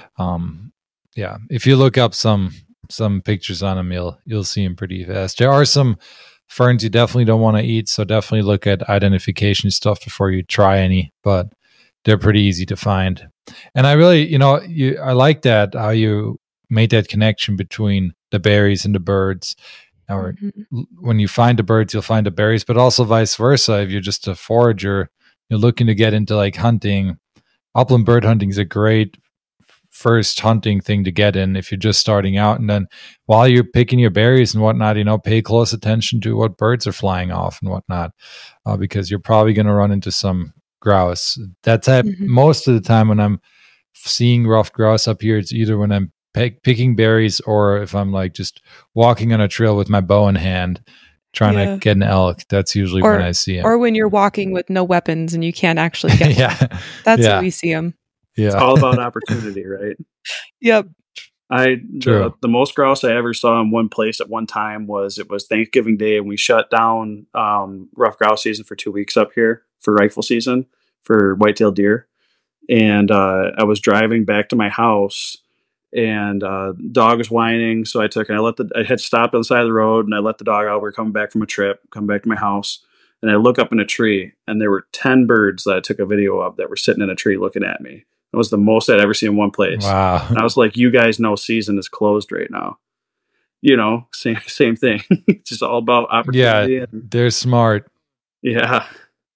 Yeah, if you look up some pictures on them, you'll see them pretty fast. There are some ferns you definitely don't want to eat, so definitely look at identification stuff before you try any, but they're pretty easy to find. And I really, I like that, how you made that connection between the berries and the birds. Or when you find the birds, you'll find the berries, but also vice versa. If you're just a forager, you're looking to get into like hunting. Upland bird hunting is a great first hunting thing to get in if you're just starting out. And then while you're picking your berries and whatnot, pay close attention to what birds are flying off and whatnot, because you're probably going to run into some grouse. That's most of the time when I'm seeing ruffed grouse up here, it's either when I'm picking berries or if I'm like just walking on a trail with my bow in hand trying to get an elk. That's usually when I see him. Or when you're walking with no weapons and you can't actually get them. That's when we see them. Yeah. It's all about opportunity, right? Yep. The most grouse I ever saw in one place at one time was Thanksgiving Day, and we shut down rough grouse season for 2 weeks up here for rifle season for white-tailed deer. And I was driving back to my house, and dog was whining, so I had stopped on the side of the road, and I let the dog out. We were coming back from a trip, coming back to my house, and I look up in a tree, and there were 10 birds that I took a video of that were sitting in a tree looking at me. It was the most I'd ever seen in one place. Wow. And I was like, you guys know season is closed right now. Same thing. It's just all about opportunity. Yeah, they're smart. Yeah.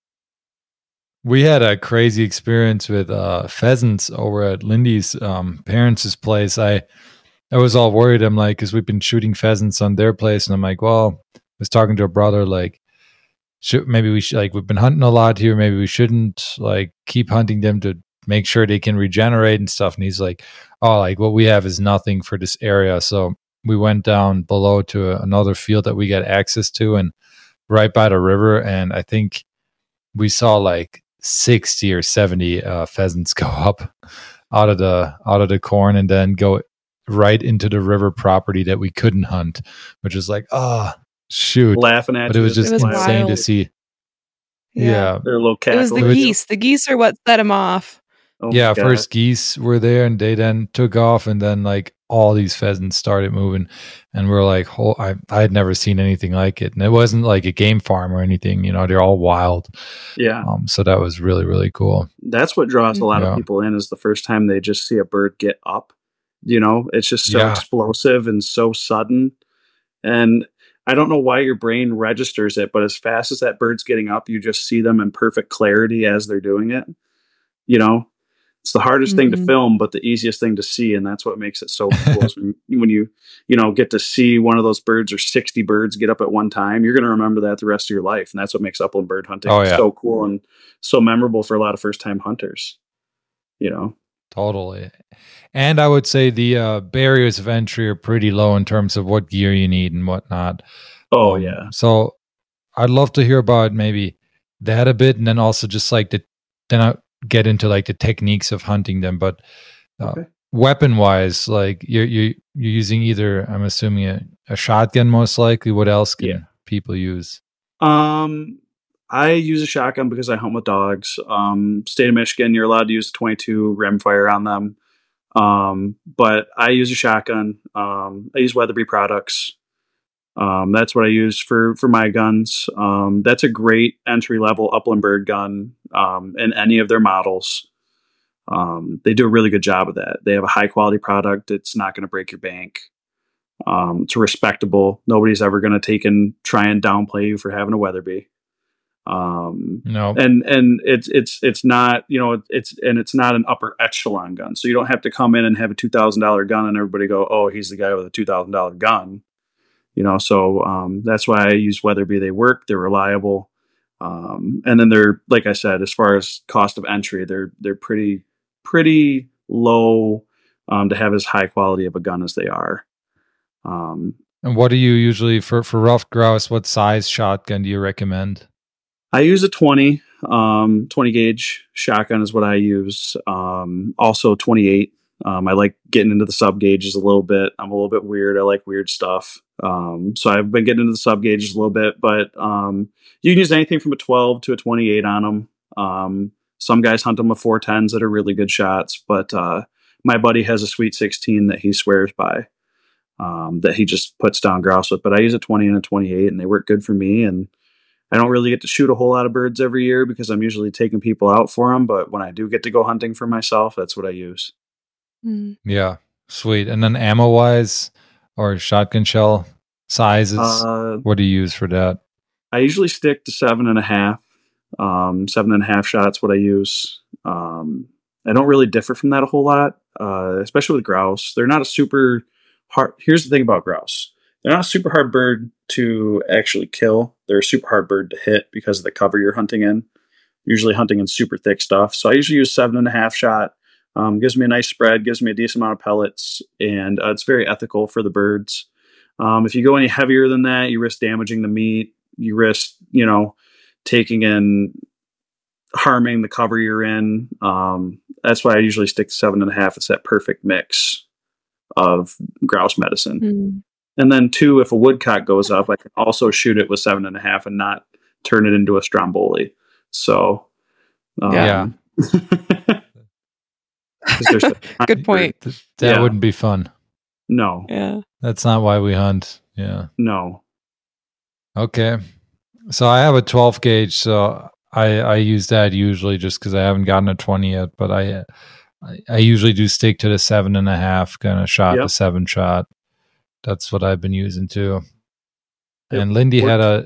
We had a crazy experience with pheasants over at Lindy's parents' place. I was all worried. I'm like, because we've been shooting pheasants on their place, and I'm like, well, I was talking to a brother, like, maybe we should, like, we've been hunting a lot here. Maybe we shouldn't like keep hunting them to make sure they can regenerate and stuff. And he's like, oh, like what we have is nothing for this area. So we went down below to another field that we got access to, and right by the river. And I think we saw like 60 or 70 pheasants go up out of the corn and then go right into the river property that we couldn't hunt, which is like, oh shoot, laughing at you. But it was just insane to see. Yeah. They're a little It was the geese. The geese are what set them off. Oh yeah, first geese were there, and they then took off, and then like all these pheasants started moving, and we're like, I had never seen anything like it, and it wasn't like a game farm or anything, they're all wild. Yeah. So that was really, really cool. That's what draws a lot of people in, is the first time they just see a bird get up. It's just so explosive and so sudden, and I don't know why your brain registers it, but as fast as that bird's getting up, you just see them in perfect clarity as they're doing it. It's the hardest thing to film, but the easiest thing to see. And that's what makes it so cool. when you get to see one of those birds or 60 birds get up at one time, you're going to remember that the rest of your life. And that's what makes upland bird hunting so cool and so memorable for a lot of first time hunters, Totally. And I would say the barriers of entry are pretty low in terms of what gear you need and whatnot. Oh, yeah. So I'd love to hear about maybe that a bit. And then also just like then I get into like the techniques of hunting them, but weapon wise, like you're using either, I'm assuming a shotgun most likely. What else can people use? I use a shotgun because I hunt with dogs. State of Michigan, you're allowed to use 22 rimfire on them. But I use a shotgun. I use Weatherby products. That's what I use for my guns. That's a great entry level upland bird gun in any of their models. They do a really good job of that. They have a high quality product. It's not going to break your bank. It's respectable. Nobody's ever going to try and downplay you for having a Weatherby. No, and it's not, it's not an upper echelon gun. So you don't have to come in and have a $2,000 gun and everybody go, oh, he's the guy with a $2,000 gun. So that's why I use Weatherby. They work, they're reliable. And then they're, like I said, as far as cost of entry, they're pretty low to have as high quality of a gun as they are. And what do you usually for ruffed grouse? What size shotgun do you recommend? I use a 20 gauge shotgun is what I use. Also 28 I like getting into the sub gauges a little bit. I'm a little bit weird. I like weird stuff. So I've been getting into the sub gauges a little bit, but you can use anything from a 12 to a 28 on them. Some guys hunt them with 410s that are really good shots, but my buddy has a Sweet 16 that he swears by, that he just puts down grouse with. But I use a 20 and a 28, and they work good for me. And I don't really get to shoot a whole lot of birds every year because I'm usually taking people out for them. But when I do get to go hunting for myself, that's what I use. Yeah, sweet. And then ammo-wise or shotgun shell sizes, what do you use for that? I usually stick to 7.5. 7.5 shots, what I use. I don't really differ from that a whole lot, especially with grouse. They're not a super hard. Here's the thing about grouse. They're not a super hard bird to actually kill. They're a super hard bird to hit because of the cover you're hunting in. Usually hunting in super thick stuff. So I usually use 7.5 shot. Gives me a nice spread, gives me a decent amount of pellets, and it's very ethical for the birds. If you go any heavier than that, you risk damaging the meat. You risk, taking in harming the cover you're in. That's why I usually stick to 7.5. It's that perfect mix of grouse medicine. And then 2, if a woodcock goes up, I can also shoot it with 7.5 and not turn it into a stromboli. So, yeah. Good point. That wouldn't be fun. No. Yeah. That's not why we hunt. Yeah. No. Okay. So I have a 12 gauge, so I use that usually just because I haven't gotten a 20 yet, but I usually do stick to the 7.5 kind of shot, the 7 shot. That's what I've been using too. Yep. And Lindy had a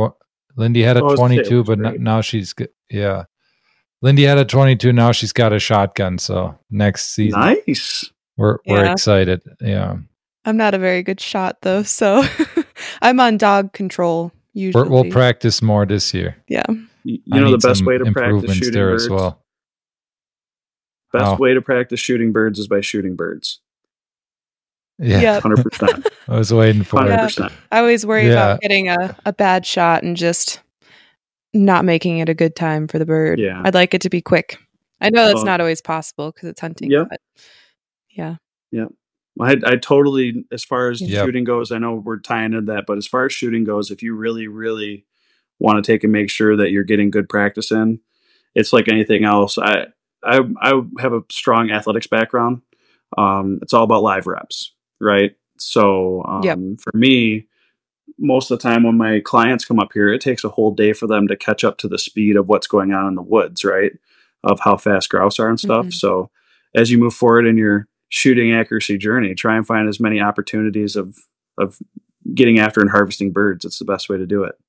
22, but now she's Lindy had a 22. Now she's got a shotgun. So next season, nice. We're excited. Yeah. I'm not a very good shot though, so I'm on dog control usually. We'll practice more this year. Yeah. You know the best way to practice shooting there birds as well. Best way to practice shooting birds is by shooting birds. Yeah, 100%. I was waiting for 100%. it. I always worry about getting a bad shot and just not making it a good time for the bird. Yeah. I'd like it to be quick. I know that's not always possible because it's hunting. Yep. But yeah. Yeah. I totally, as far as shooting goes, I know we're tying into that, but as far as shooting goes, if you really, really want to take and make sure that you're getting good practice in, it's like anything else. I have a strong athletics background. It's all about live reps, right? So for me, most of the time when my clients come up here, it takes a whole day for them to catch up to the speed of what's going on in the woods, right? Of how fast grouse are and stuff. Mm-hmm. So as you move forward in your shooting accuracy journey, try and find as many opportunities of getting after and harvesting birds. It's the best way to do it.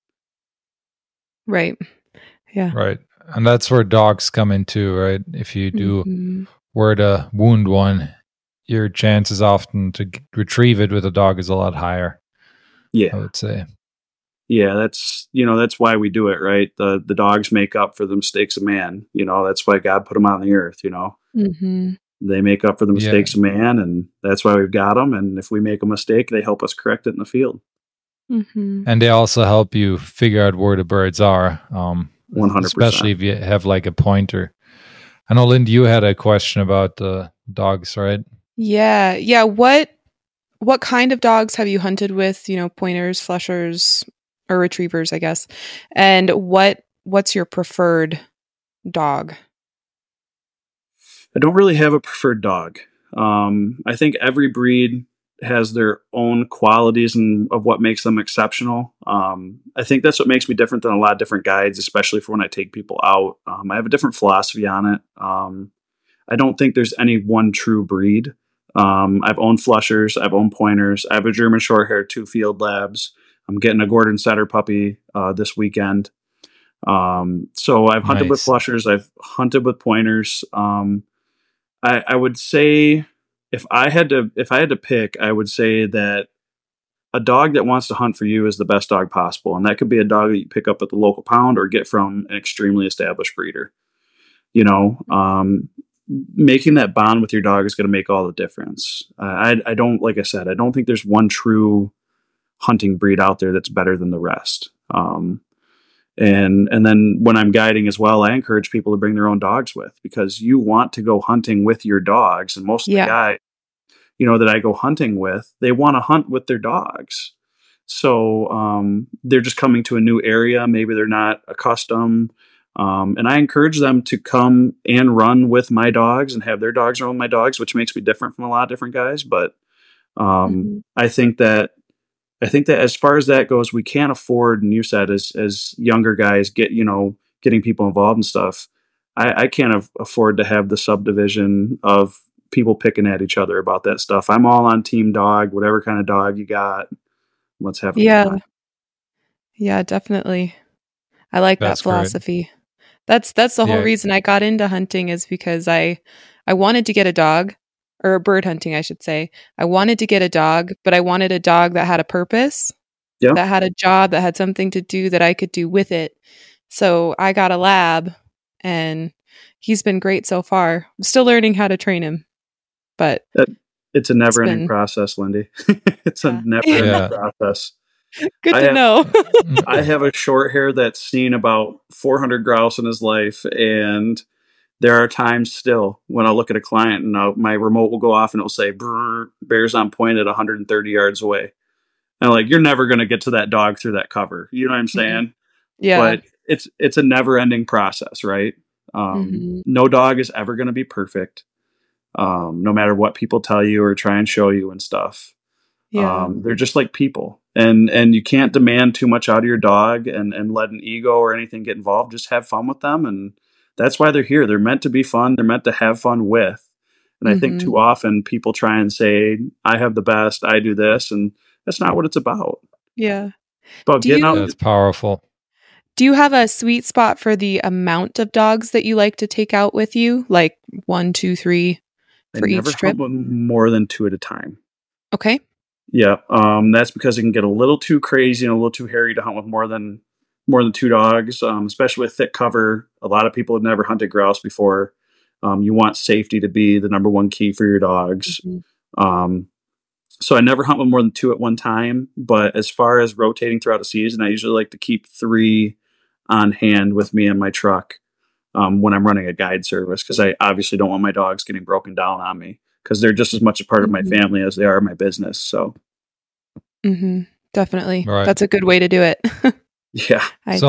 Right. Yeah. Right. And that's where dogs come into, right? If you do were to wound one, your chances often to retrieve it with a dog is a lot higher. Yeah. I would say. Yeah, that's why we do it, right? The dogs make up for the mistakes of man. That's why God put them on the earth, Mm-hmm. They make up for the mistakes of man, and that's why we've got them. And if we make a mistake, they help us correct it in the field. Mm-hmm. And they also help you figure out where the birds are. 100%. Especially if you have like a pointer. I know, Linda, you had a question about dogs, right? Yeah. Yeah. What kind of dogs have you hunted with? Pointers, flushers, or retrievers, I guess. And what's your preferred dog? I don't really have a preferred dog. I think every breed has their own qualities and of what makes them exceptional. I think that's what makes me different than a lot of different guides, especially for when I take people out. I have a different philosophy on it. I don't think there's any one true breed. I've owned flushers, I've owned pointers, I have a German Shorthair, 2 field labs. I'm getting a Gordon Setter puppy this weekend. So I've hunted with flushers, I've hunted with pointers. I would say if I had to pick, I would say that a dog that wants to hunt for you is the best dog possible. And that could be a dog that you pick up at the local pound or get from an extremely established breeder. Making that bond with your dog is going to make all the difference. I don't think there's one true hunting breed out there that's better than the rest. And then when I'm guiding as well, I encourage people to bring their own dogs with, because you want to go hunting with your dogs. And most of the Yeah. guys, that I go hunting with, they want to hunt with their dogs. So they're just coming to a new area. Maybe they're not accustomed. And I encourage them to come and run with my dogs and have their dogs run with my dogs, which makes me different from a lot of different guys. But I think that as far as that goes, we can't afford, and you said as younger guys getting people involved and stuff. I can't afford to have the subdivision of people picking at each other about that stuff. I'm all on team dog, whatever kind of dog you got. Let's have a good time. Yeah, definitely. I like That's that philosophy. That's the whole reason I got into hunting, is because I wanted to get a dog, or bird hunting, I should say. I wanted to get a dog, but I wanted a dog that had a purpose, that had a job, that had something to do that I could do with it. So I got a lab, and he's been great so far. I'm still learning how to train him, but it's a never-ending process, Lindy. It's a never-ending process. Good to know. I have a short hair that's seen about 400 grouse in his life, and there are times still when I'll look at a client and my remote will go off and it'll say, bears on point at 130 yards away. And I'm like, you're never going to get to that dog through that cover. You know what I'm saying? Yeah. But it's a never-ending process, right? No dog is ever going to be perfect, no matter what people tell you or try and show you and stuff. Yeah. They're just like people, and you can't demand too much out of your dog and let an ego or anything get involved. Just have fun with them, and that's why they're here. They're meant to be fun. They're meant to have fun with. And I think too often people try and say, I have the best, I do this, and that's not what it's about. Yeah. But getting out. That's powerful. Do you have a sweet spot for the amount of dogs that you like to take out with you? Like 1, 2, 3 for each trip? More than 2 at a time. Okay. Yeah. That's because it can get a little too crazy and a little too hairy to hunt with more than 2 dogs, especially with thick cover. A lot of people have never hunted grouse before. You want safety to be the number one key for your dogs. So I never hunt with more than 2 at one time. But as far as rotating throughout a season, I usually like to keep 3 on hand with me in my truck when I'm running a guide service, because I obviously don't want my dogs getting broken down on me, because they're just as much a part of my family as they are my business. So definitely. Right. That's a good way to do it. Yeah.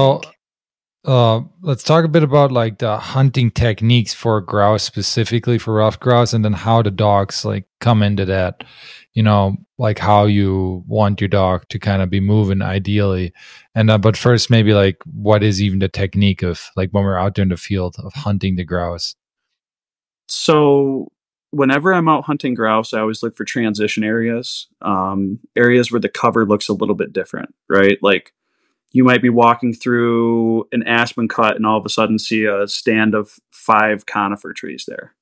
Let's talk a bit about like the hunting techniques for grouse, specifically for ruffed grouse, and then how the dogs like come into that, like how you want your dog to kind of be moving ideally. And but first, maybe like what is even the technique of like when we're out there in the field of hunting the grouse? So whenever I'm out hunting grouse, I always look for transition areas, areas where the cover looks a little bit different, right? Like you might be walking through an aspen cut and all of a sudden see a stand of 5 conifer trees there,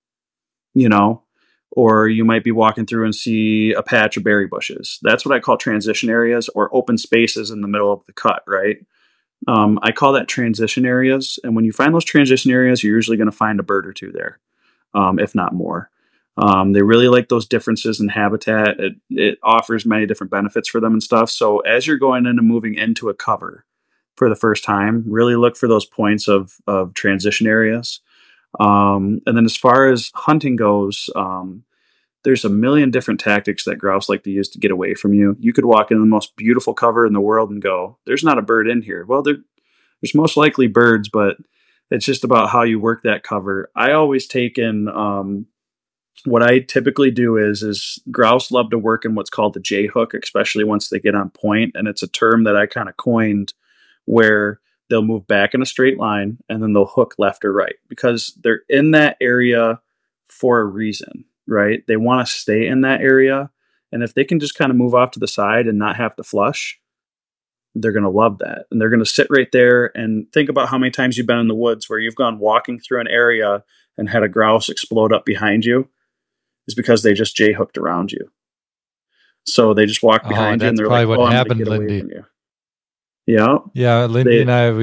or you might be walking through and see a patch of berry bushes. That's what I call transition areas, or open spaces in the middle of the cut, right? I call that transition areas. And when you find those transition areas, you're usually going to find a bird or 2 there, if not more. They really like those differences in habitat. It offers many different benefits for them and stuff. So as you're going into moving into a cover for the first time, really look for those points of transition areas. And then as far as hunting goes, there's a million different tactics that grouse like to use to get away from you. You could walk into the most beautiful cover in the world and go, there's not a bird in here. Well, there's most likely birds, but it's just about how you work that cover. I always take in, what I typically do is grouse love to work in what's called the J hook, especially once they get on point. And it's a term that I kind of coined, where they'll move back in a straight line and then they'll hook left or right, because they're in that area for a reason, right? They want to stay in that area. And if they can just kind of move off to the side and not have to flush, they're going to love that. And they're going to sit right there and think about how many times you've been in the woods where you've gone walking through an area and had a grouse explode up behind you. Is because they just J hooked around you. So they just walk behind you and they're like, what happened, Lindy. Yeah, Lindy and I,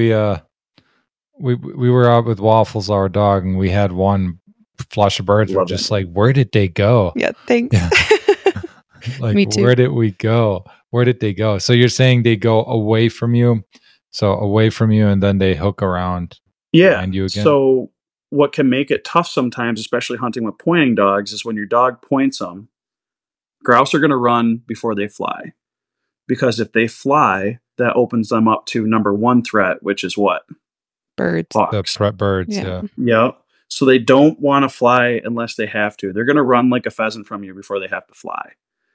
we were out with Waffles, our dog, and we had one flush of birds. We're just like, where did they go? Yeah, thanks. Yeah. Like, Me too. Where did we go? Where did they go? So you're saying they go away from you So away from you, and then they hook around Yeah. behind you again. So what can make it tough sometimes, especially hunting with pointing dogs, is when your dog points them, grouse are going to run before they fly. Because if they fly, that opens them up to number one threat, which is what? Birds. Hawks. The birds, Yeah. yeah. Yep. So they don't want to fly unless they have to. They're going to run like a pheasant from you before they have to fly.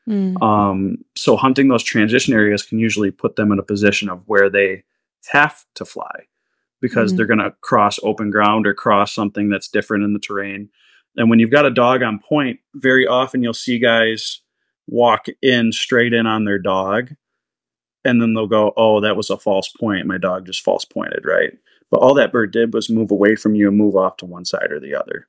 So hunting those transition areas can usually put them in a position of where they have to fly because they're going to cross open ground or cross something that's different in the terrain. And when you've got a dog on point, very often you'll see guys walk in straight in on their dog, and then they'll go, oh, that was a false point. My dog just false pointed, right? But all that bird did was move away from you and move off to one side or the other.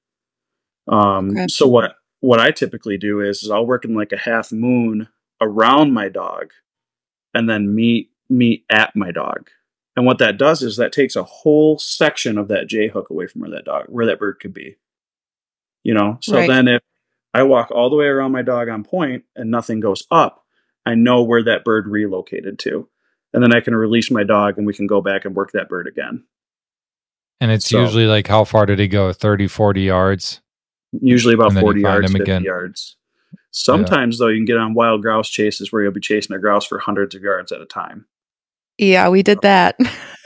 So what I typically do is I'll work in like a half moon around my dog and then meet at my dog. And what that does is that takes a whole section of that J hook away from where that bird could be. So then if I walk all the way around my dog on point and nothing goes up, I know where that bird relocated to. And then I can release my dog and we can go back and work that bird again. And it's usually like, how far did he go? 30, 40 yards? Usually about 40 yards, 50 yards. Sometimes, though, you can get on wild grouse chases where you'll be chasing a grouse for hundreds of yards at a time. Yeah, we did that.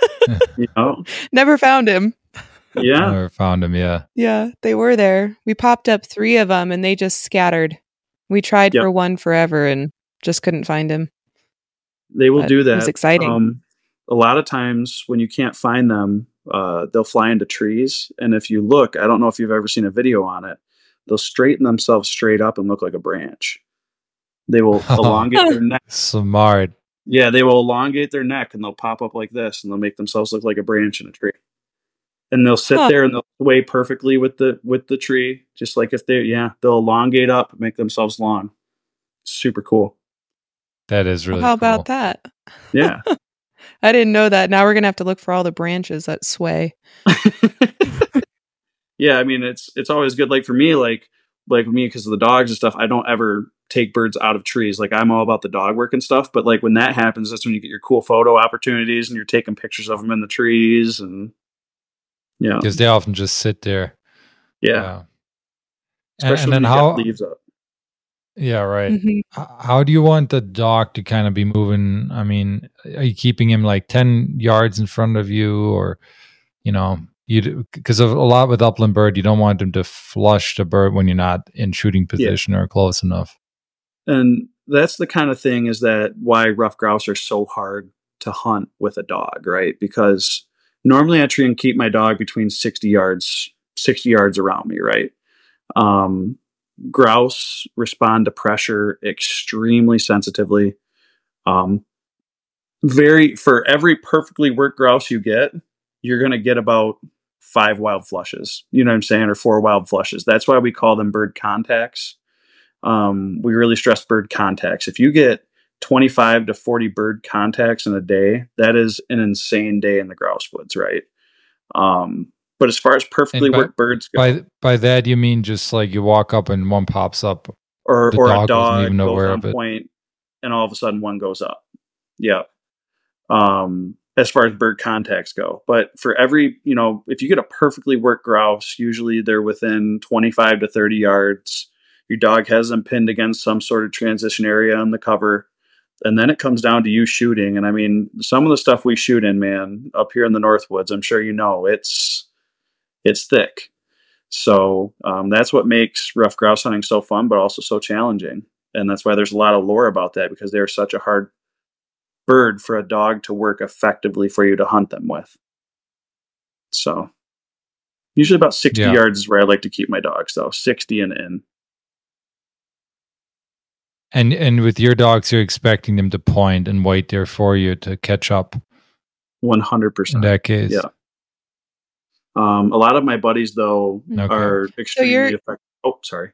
Never found him. Yeah. Never found him, yeah. Yeah, they were there. We popped up 3 of them and they just scattered. We tried for one forever and just couldn't find him. They will do that. It was exciting. A lot of times when you can't find them, they'll fly into trees. And if you look, I don't know if you've ever seen a video on it, they'll straighten themselves straight up and look like a branch. They will elongate their neck. Smart. Yeah, they will elongate their neck and they'll pop up like this and they'll make themselves look like a branch in a tree. And they'll sit there and they'll sway perfectly with the tree, just like if they'll elongate up, make themselves long. Super cool. That is really How cool. about that? Yeah. I didn't know that. Now we're going to have to look for all the branches that sway. Yeah, I mean, it's always good. Like for me, like me, because of the dogs and stuff, I don't ever take birds out of trees. Like I'm all about the dog work and stuff. But like when that happens, that's when you get your cool photo opportunities and you're taking pictures of them in the trees. And yeah. Because they often just sit there. Yeah. Especially and then when you get leaves up. Yeah, right. How do you want the dog to kind of be moving? I mean, are you keeping him like 10 yards in front of you, or, because of a lot with upland bird, you don't want them to flush the bird when you're not in shooting position or close enough. And that's the kind of thing is that why rough grouse are so hard to hunt with a dog, right? Because normally I try and keep my dog between 60 yards around me, right? Grouse respond to pressure extremely sensitively. For every perfectly worked grouse you get, you're going to get about 5 wild flushes. You know what I'm saying? Or 4 wild flushes. That's why we call them bird contacts. We really stress bird contacts. If you get 25 to 40 bird contacts in a day, that is an insane day in the grouse woods, right? But as far as perfectly worked birds go, by that you mean just like you walk up and one pops up, or a dog even goes on point, and all of a sudden one goes up. Yeah. As far as bird contacts go, but for every if you get a perfectly worked grouse, usually they're within 25 to 30 yards. Your dog has them pinned against some sort of transition area on the cover. And then it comes down to you shooting. And I mean, some of the stuff we shoot in, man, up here in the Northwoods, I'm sure it's thick. So that's what makes rough grouse hunting so fun, but also so challenging. And that's why there's a lot of lore about that, because they're such a hard bird for a dog to work effectively for you to hunt them with. So usually about 60 yards is where I like to keep my dogs, though. 60 and in. And with your dogs, you're expecting them to point and wait there for you to catch up. 100%. In that case. Yeah. A lot of my buddies, though, are extremely effective. Oh, sorry.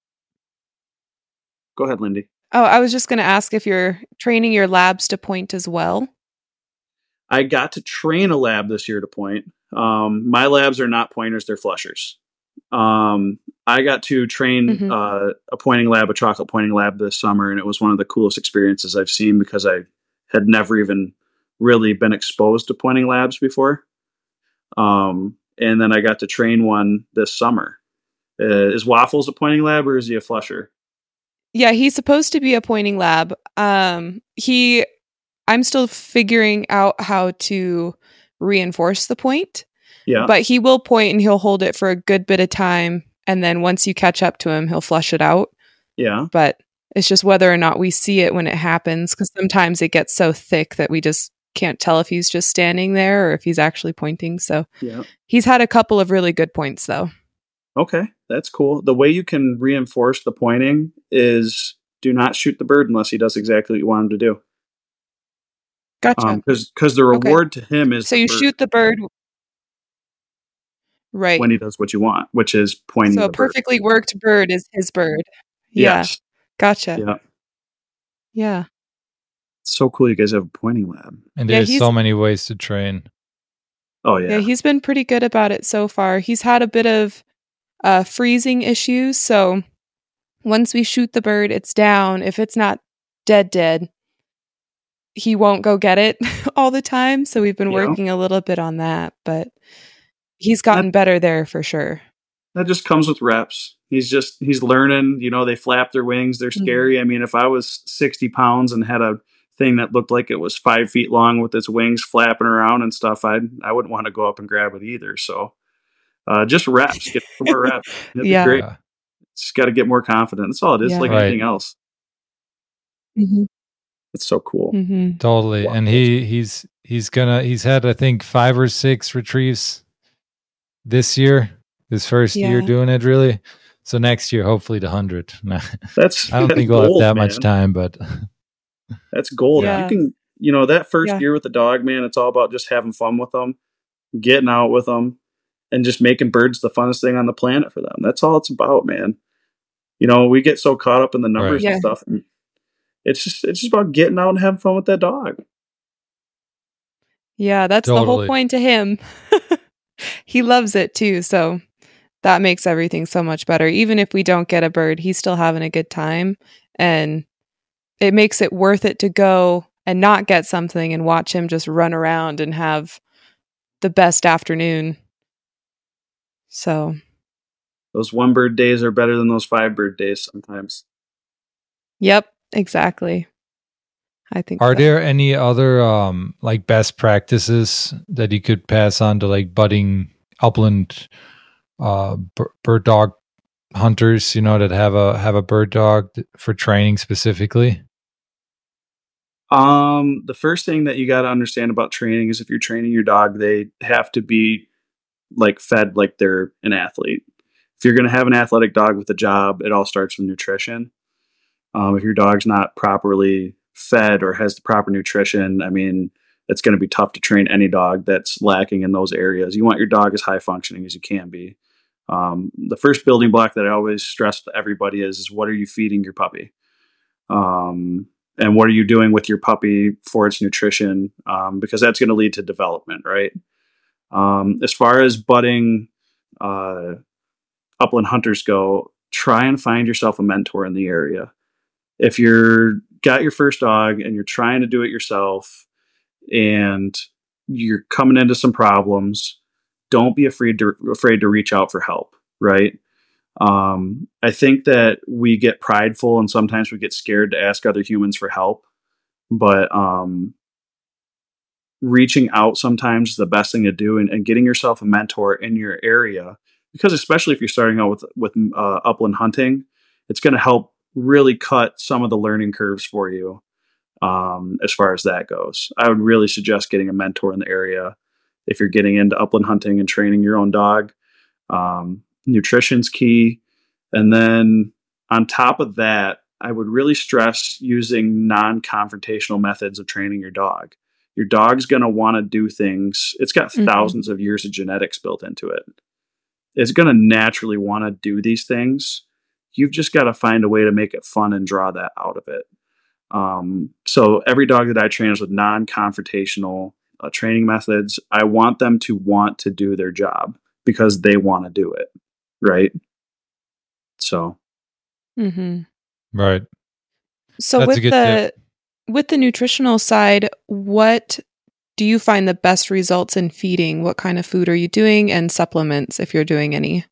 Go ahead, Lindy. Oh, I was just going to ask if you're training your labs to point as well. I got to train a lab this year to point. My labs are not pointers, they're flushers. I got to train a chocolate pointing lab this summer, and it was one of the coolest experiences I've seen, because I had never even really been exposed to pointing labs before. And then I got to train one this summer. Is Waffles a pointing lab or is he a flusher? Yeah, he's supposed to be a pointing lab. I'm still figuring out how to reinforce the point. Yeah. But he will point and he'll hold it for a good bit of time. And then once you catch up to him, he'll flush it out. Yeah. But it's just whether or not we see it when it happens, because sometimes it gets so thick that we just can't tell if he's just standing there or if he's actually pointing. So yeah. He's had a couple of really good points, though. Okay, that's cool. The way you can reinforce the pointing is do not shoot the bird unless he does exactly what you want him to do. Gotcha. Because the reward to him is so you shoot the bird right when he does what you want, which is pointing. So a perfectly worked bird is his bird. Yeah. Yes. Gotcha. Yeah. Yeah. It's so cool you guys have a pointing lab. And there's so many ways to train. Oh, yeah. Yeah, he's been pretty good about it so far. He's had a bit of freezing issues, so once we shoot the bird, it's down. If it's not dead, he won't go get it all the time, so we've been working a little bit on that, but he's gotten better there for sure. That just comes with reps. He's learning, they flap their wings. They're scary. I mean, if I was 60 pounds and had a thing that looked like it was 5 feet long with its wings flapping around and stuff, I wouldn't want to go up and grab it either. So just reps, get more reps. That'd be great. Just got to get more confident. That's all it is, like anything else. Mm-hmm. It's so cool. Mm-hmm. Totally. And he's had, I think, 5 or 6 retrieves this year, his first year doing it, really. So next year, hopefully the 100. I don't think we'll have that much time, but that's gold. You can, that first year with the dog, man, it's all about just having fun with them, getting out with them, and just making birds the funnest thing on the planet for them. That's all it's about, man. We get so caught up in the numbers and stuff. And it's just about getting out and having fun with that dog. Yeah, that's the whole point to him. He loves it too, so that makes everything so much better. Even if we don't get a bird, he's still having a good time, and it makes it worth it to go and not get something and watch him just run around and have the best afternoon. So those 1 bird days are better than those 5 bird days sometimes. Yep, exactly. I think. Are there any other like best practices that you could pass on to like budding upland bird dog hunters, that have a bird dog for training specifically? The first thing that you got to understand about training is if you're training your dog, they have to be like fed like they're an athlete. If you're going to have an athletic dog with a job, it all starts with nutrition. If your dog's not properly fed or has the proper nutrition, I mean, it's going to be tough to train any dog that's lacking in those areas. You want your dog as high functioning as you can be. The first building block that I always stress to everybody is what are you feeding your puppy? And what are you doing with your puppy for its nutrition? Because that's going to lead to development, right? As far as budding upland hunters go, try and find yourself a mentor in the area. If you're got your first dog and you're trying to do it yourself and you're coming into some problems, don't be afraid to reach out for help, right? I think that we get prideful and sometimes we get scared to ask other humans for help, but reaching out sometimes is the best thing to do, and getting yourself a mentor in your area, because especially if you're starting out with upland hunting, it's going to help really cut some of the learning curves for you. As far as that goes, I would really suggest getting a mentor in the area if you're getting into upland hunting and training your own dog. Nutrition's key. And then on top of that, I would really stress using non-confrontational methods of training your dog. Your dog's going to want to do things. It's got thousands of years of genetics built into it. It's going to naturally want to do these things. You've just got to find a way to make it fun and draw that out of it. So every dog that I train is with non-confrontational training methods. I want them to want to do their job because they want to do it. Right. So. Right. So with the nutritional side, what do you find the best results in feeding? What kind of food are you doing, and supplements if you're doing any?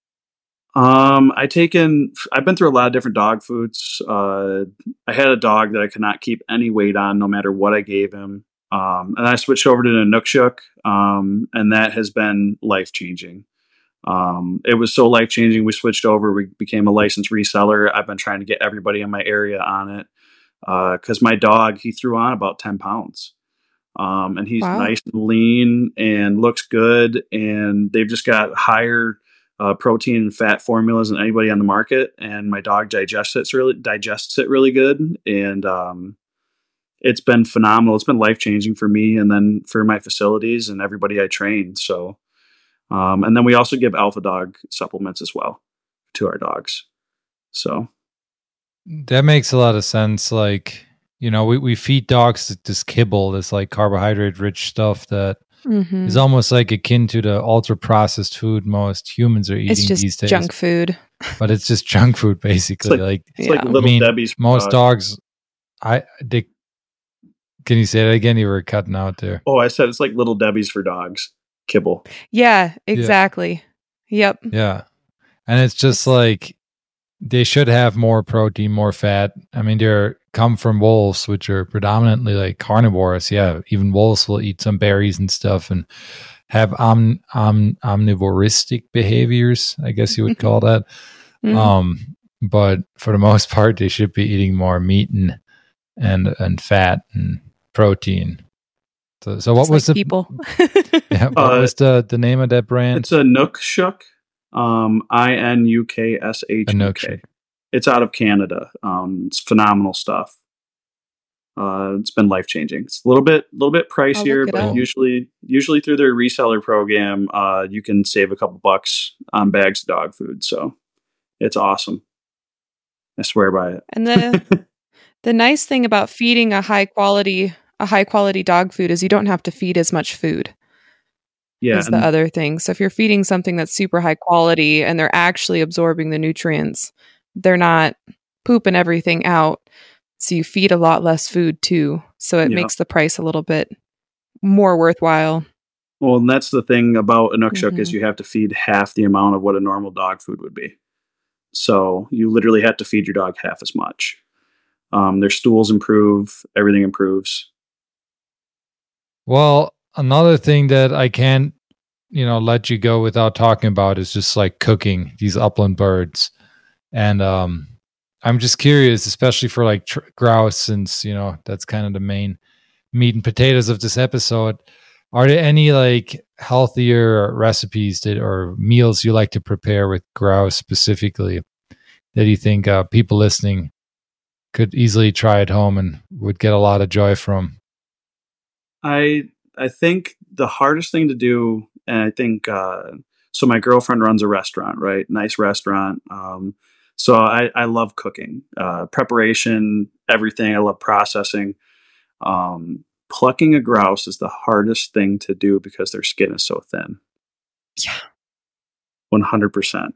I've been through a lot of different dog foods. I had a dog that I could not keep any weight on no matter what I gave him. And I switched over to the Inukshuk, and that has been life changing. It was so life changing. We switched over. We became a licensed reseller. I've been trying to get everybody in my area on it because my dog, he threw on about 10 pounds. And he's Wow. nice and lean and looks good. And they've just got higher protein and fat formulas than anybody on the market. And my dog digests it really good. And it's been phenomenal. It's been life changing for me and then for my facilities and everybody I train. So, and then we also give Alpha Dog supplements as well to our dogs. So That makes a lot of sense. Like, you know, we feed dogs this kibble, this like carbohydrate rich stuff that Mhm. is almost like akin to the ultra processed food most humans are eating It's just these days. junk food. But it's just junk food basically. it's like Yeah. Little Debbie's. for most dogs. dogs, can you say that again? You were cutting out there. Oh, I said it's like Little Debbie's for dogs. Kibble. Yeah, exactly. Yep. Yeah. And it's just like they should have more protein, more fat. I mean, they come from wolves, which are predominantly like carnivores. Yeah, even wolves will eat some berries and stuff and have omnivoristic behaviors, I guess you would call that. Mhm. But for the most part, they should be eating more meat and fat and protein. So what Just was like the people? yeah, what was the name of that brand? It's a Inukshuk. Inukshuk. Inukshuk. It's out of Canada. It's phenomenal stuff. It's been life changing. It's a little bit pricier, it but up. usually through their reseller program, you can save a couple bucks on bags of dog food. So it's awesome. I swear by it. And the nice thing about feeding a high quality dog food is you don't have to feed as much food. Yeah, Is the other thing. So if you're feeding something that's super high quality and they're actually absorbing the nutrients, they're not pooping everything out. So you feed a lot less food too. So it Yeah. makes the price a little bit more worthwhile. well, and that's the thing about Inukshuk is Mhm. you have to feed half the amount of what a normal dog food would be. So you literally have to feed your dog half as much. Their stools improve, everything improves. Well, another thing that I can't, let you go without talking about is just like cooking these upland birds. And I'm just curious, especially for like grouse, since, that's kind of the main meat and potatoes of this episode. Are there any like healthier recipes or meals you like to prepare with grouse specifically that you think people listening could easily try at home and would get a lot of joy from? I think the hardest thing to do, and I think so. My girlfriend runs a restaurant, right? Nice restaurant. So I love cooking, preparation, everything. I love processing. Plucking a grouse is the hardest thing to do because their skin is so thin. Yeah. 100%.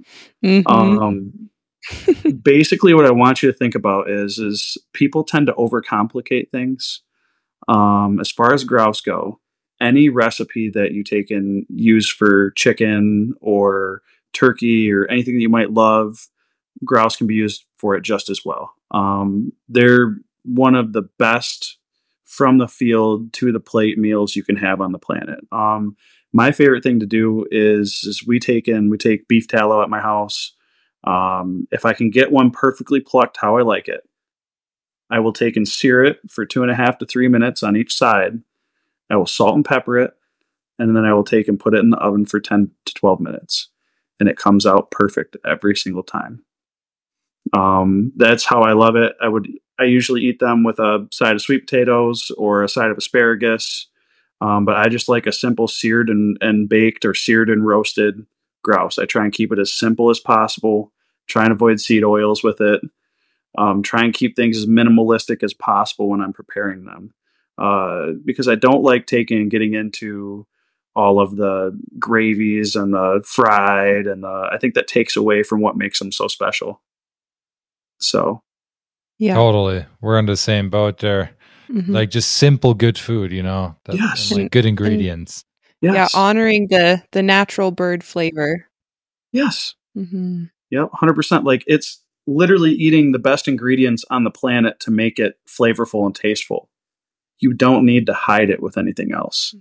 Mhm. Basically, what I want you to think about is people tend to overcomplicate things. As far as grouse go, any recipe that you take and use for chicken or turkey or anything that you might love, grouse can be used for it just as well. They're one of the best from the field to the plate meals you can have on the planet. My favorite thing to do is we take beef tallow at my house. If I can get one perfectly plucked how I like it, I will take and sear it for 2.5 to 3 minutes on each side. I will salt and pepper it, and then I will take and put it in the oven for 10 to 12 minutes. And it comes out perfect every single time. That's how I love it. I usually eat them with a side of sweet potatoes or a side of asparagus. But I just like a simple seared and baked or seared and roasted grouse. I try and keep it as simple as possible. Try and avoid seed oils with it. Try and keep things as minimalistic as possible when I'm preparing them. Because I don't like getting into all of the gravies and the fried, and I think that takes away from what makes them so special. So, Yeah. Totally. We're in the same boat there. Like just simple, good food, Yes. and like good ingredients. Yes. Yeah, honoring the natural bird flavor. Yes. Mm-hmm. Yep, 100%. Like it's literally eating the best ingredients on the planet to make it flavorful and tasteful. You don't need to hide it with anything else.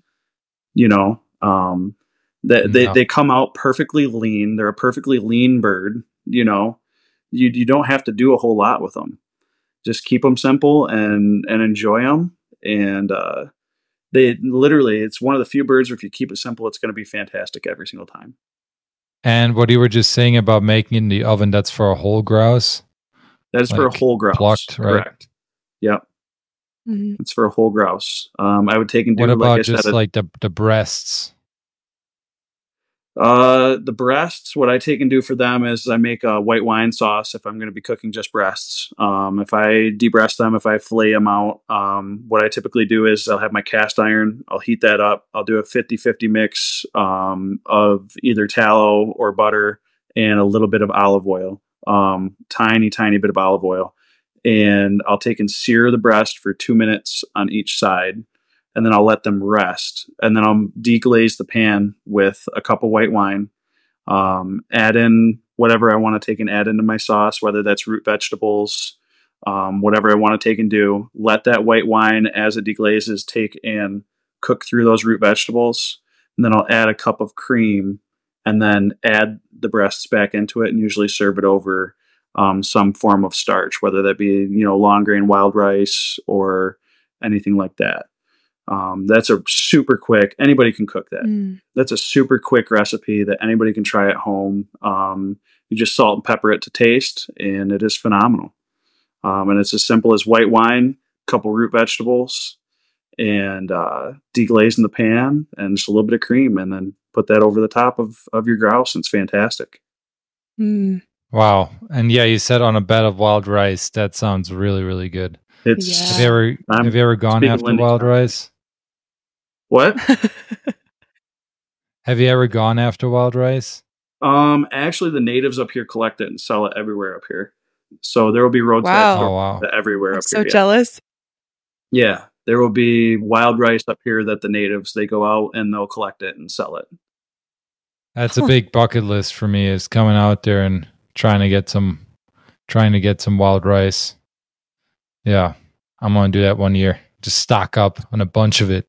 They come out perfectly lean. They're a perfectly lean bird. You don't have to do a whole lot with them. Just keep them simple and enjoy them. And it's one of the few birds where if you keep it simple, it's going to be fantastic every single time. And what you were just saying about making it in the oven, that's for a whole grouse? That is for a whole grouse. Plucked, right? Correct. Yep. Mm-hmm. It's for a whole grouse. I would take and do. What about like just like the breasts? The breasts, what I take and do for them is I make a white wine sauce if I'm going to be cooking just breasts. If I debreast them, if I fillet them out, what I typically do is I'll have my cast iron. I'll heat that up. I'll do a 50-50 mix of either tallow or butter and a little bit of olive oil, tiny bit of olive oil. And I'll take and sear the breast for 2 minutes on each side. And then I'll let them rest. And then I'll deglaze the pan with a cup of white wine, add in whatever I want to take and add into my sauce, whether that's root vegetables, whatever I want to take and do. Let that white wine, as it deglazes, take and cook through those root vegetables. And then I'll add a cup of cream and then add the breasts back into it and usually serve it over some form of starch, whether that be, long grain wild rice or anything like that. That's a super quick, anybody can cook that. That's a super quick recipe that anybody can try at home. You just salt and pepper it to taste, and it is phenomenal. And it's as simple as white wine, couple root vegetables, and deglaze in the pan, and just a little bit of cream, and then put that over the top of your grouse, and it's fantastic. Wow. And yeah, you said on a bed of wild rice. That sounds really, really good. Have you ever gone after wild rice? What? Have you ever gone after wild rice? Actually, the natives up here collect it and sell it everywhere up here. So there will be roadside everywhere up here. So jealous. Yeah, there will be wild rice up here that the natives, they go out and they'll collect it and sell it. That's a big bucket list for me, is coming out there and trying to get some wild rice. Yeah, I'm going to do that one year. Just stock up on a bunch of it.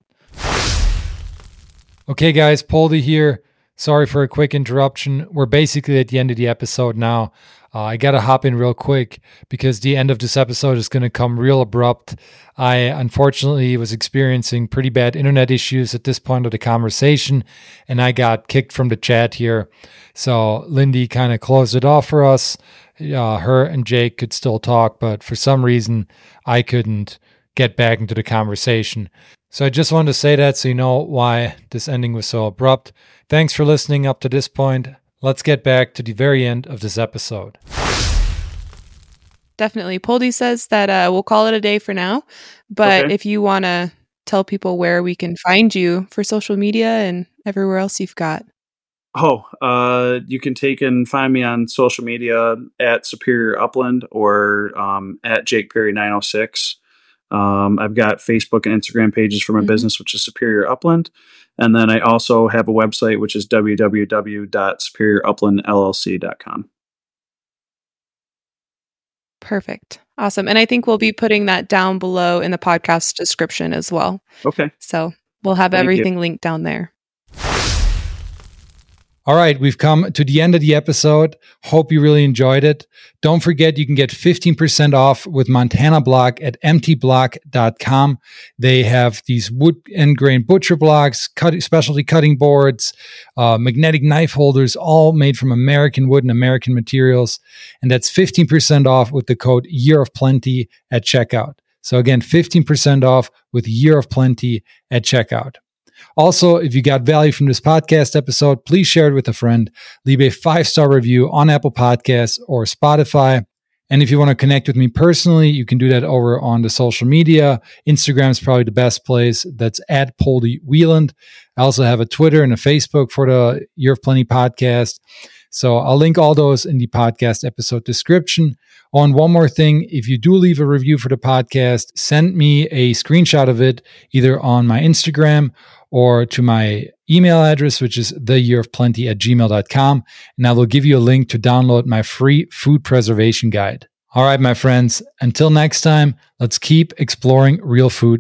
Okay, guys, Poldy here. Sorry for a quick interruption. We're basically at the end of the episode now. I got to hop in real quick because the end of this episode is going to come real abrupt. I unfortunately was experiencing pretty bad internet issues at this point of the conversation, and I got kicked from the chat here. So Lindy kind of closed it off for us. Her and Jake could still talk, but for some reason, I couldn't get back into the conversation. So I just wanted to say that so you know why this ending was so abrupt. Thanks for listening up to this point. Let's get back to the very end of this episode. Definitely. Poldy says that we'll call it a day for now. But if you want to tell people where we can find you for social media and everywhere else you've got. You can take and find me on social media at Superior Upland or at Jake Perry 906. I've got Facebook and Instagram pages for my business, which is Superior Upland. And then I also have a website, which is www.superioruplandllc.com. Perfect. Awesome. And I think we'll be putting that down below in the podcast description as well. Okay. So we'll have everything linked down there. All right, we've come to the end of the episode. Hope you really enjoyed it. Don't forget, you can get 15% off with Montana Block at mtblock.com. They have these wood and grain butcher blocks, specialty cutting boards, magnetic knife holders, all made from American wood and American materials. And that's 15% off with the code Year of Plenty at checkout. So again, 15% off with Year of Plenty at checkout. Also, if you got value from this podcast episode, please share it with a friend. Leave a 5-star review on Apple Podcasts or Spotify. And if you want to connect with me personally, you can do that over on the social media. Instagram is probably the best place. That's at Poldy Wieland. I also have a Twitter and a Facebook for the Year of Plenty podcast. So I'll link all those in the podcast episode description. Oh, and one more thing, if you do leave a review for the podcast, send me a screenshot of it either on my Instagram or to my email address, which is theyearofplenty@gmail.com. And I will give you a link to download my free food preservation guide. All right, my friends, until next time, let's keep exploring real food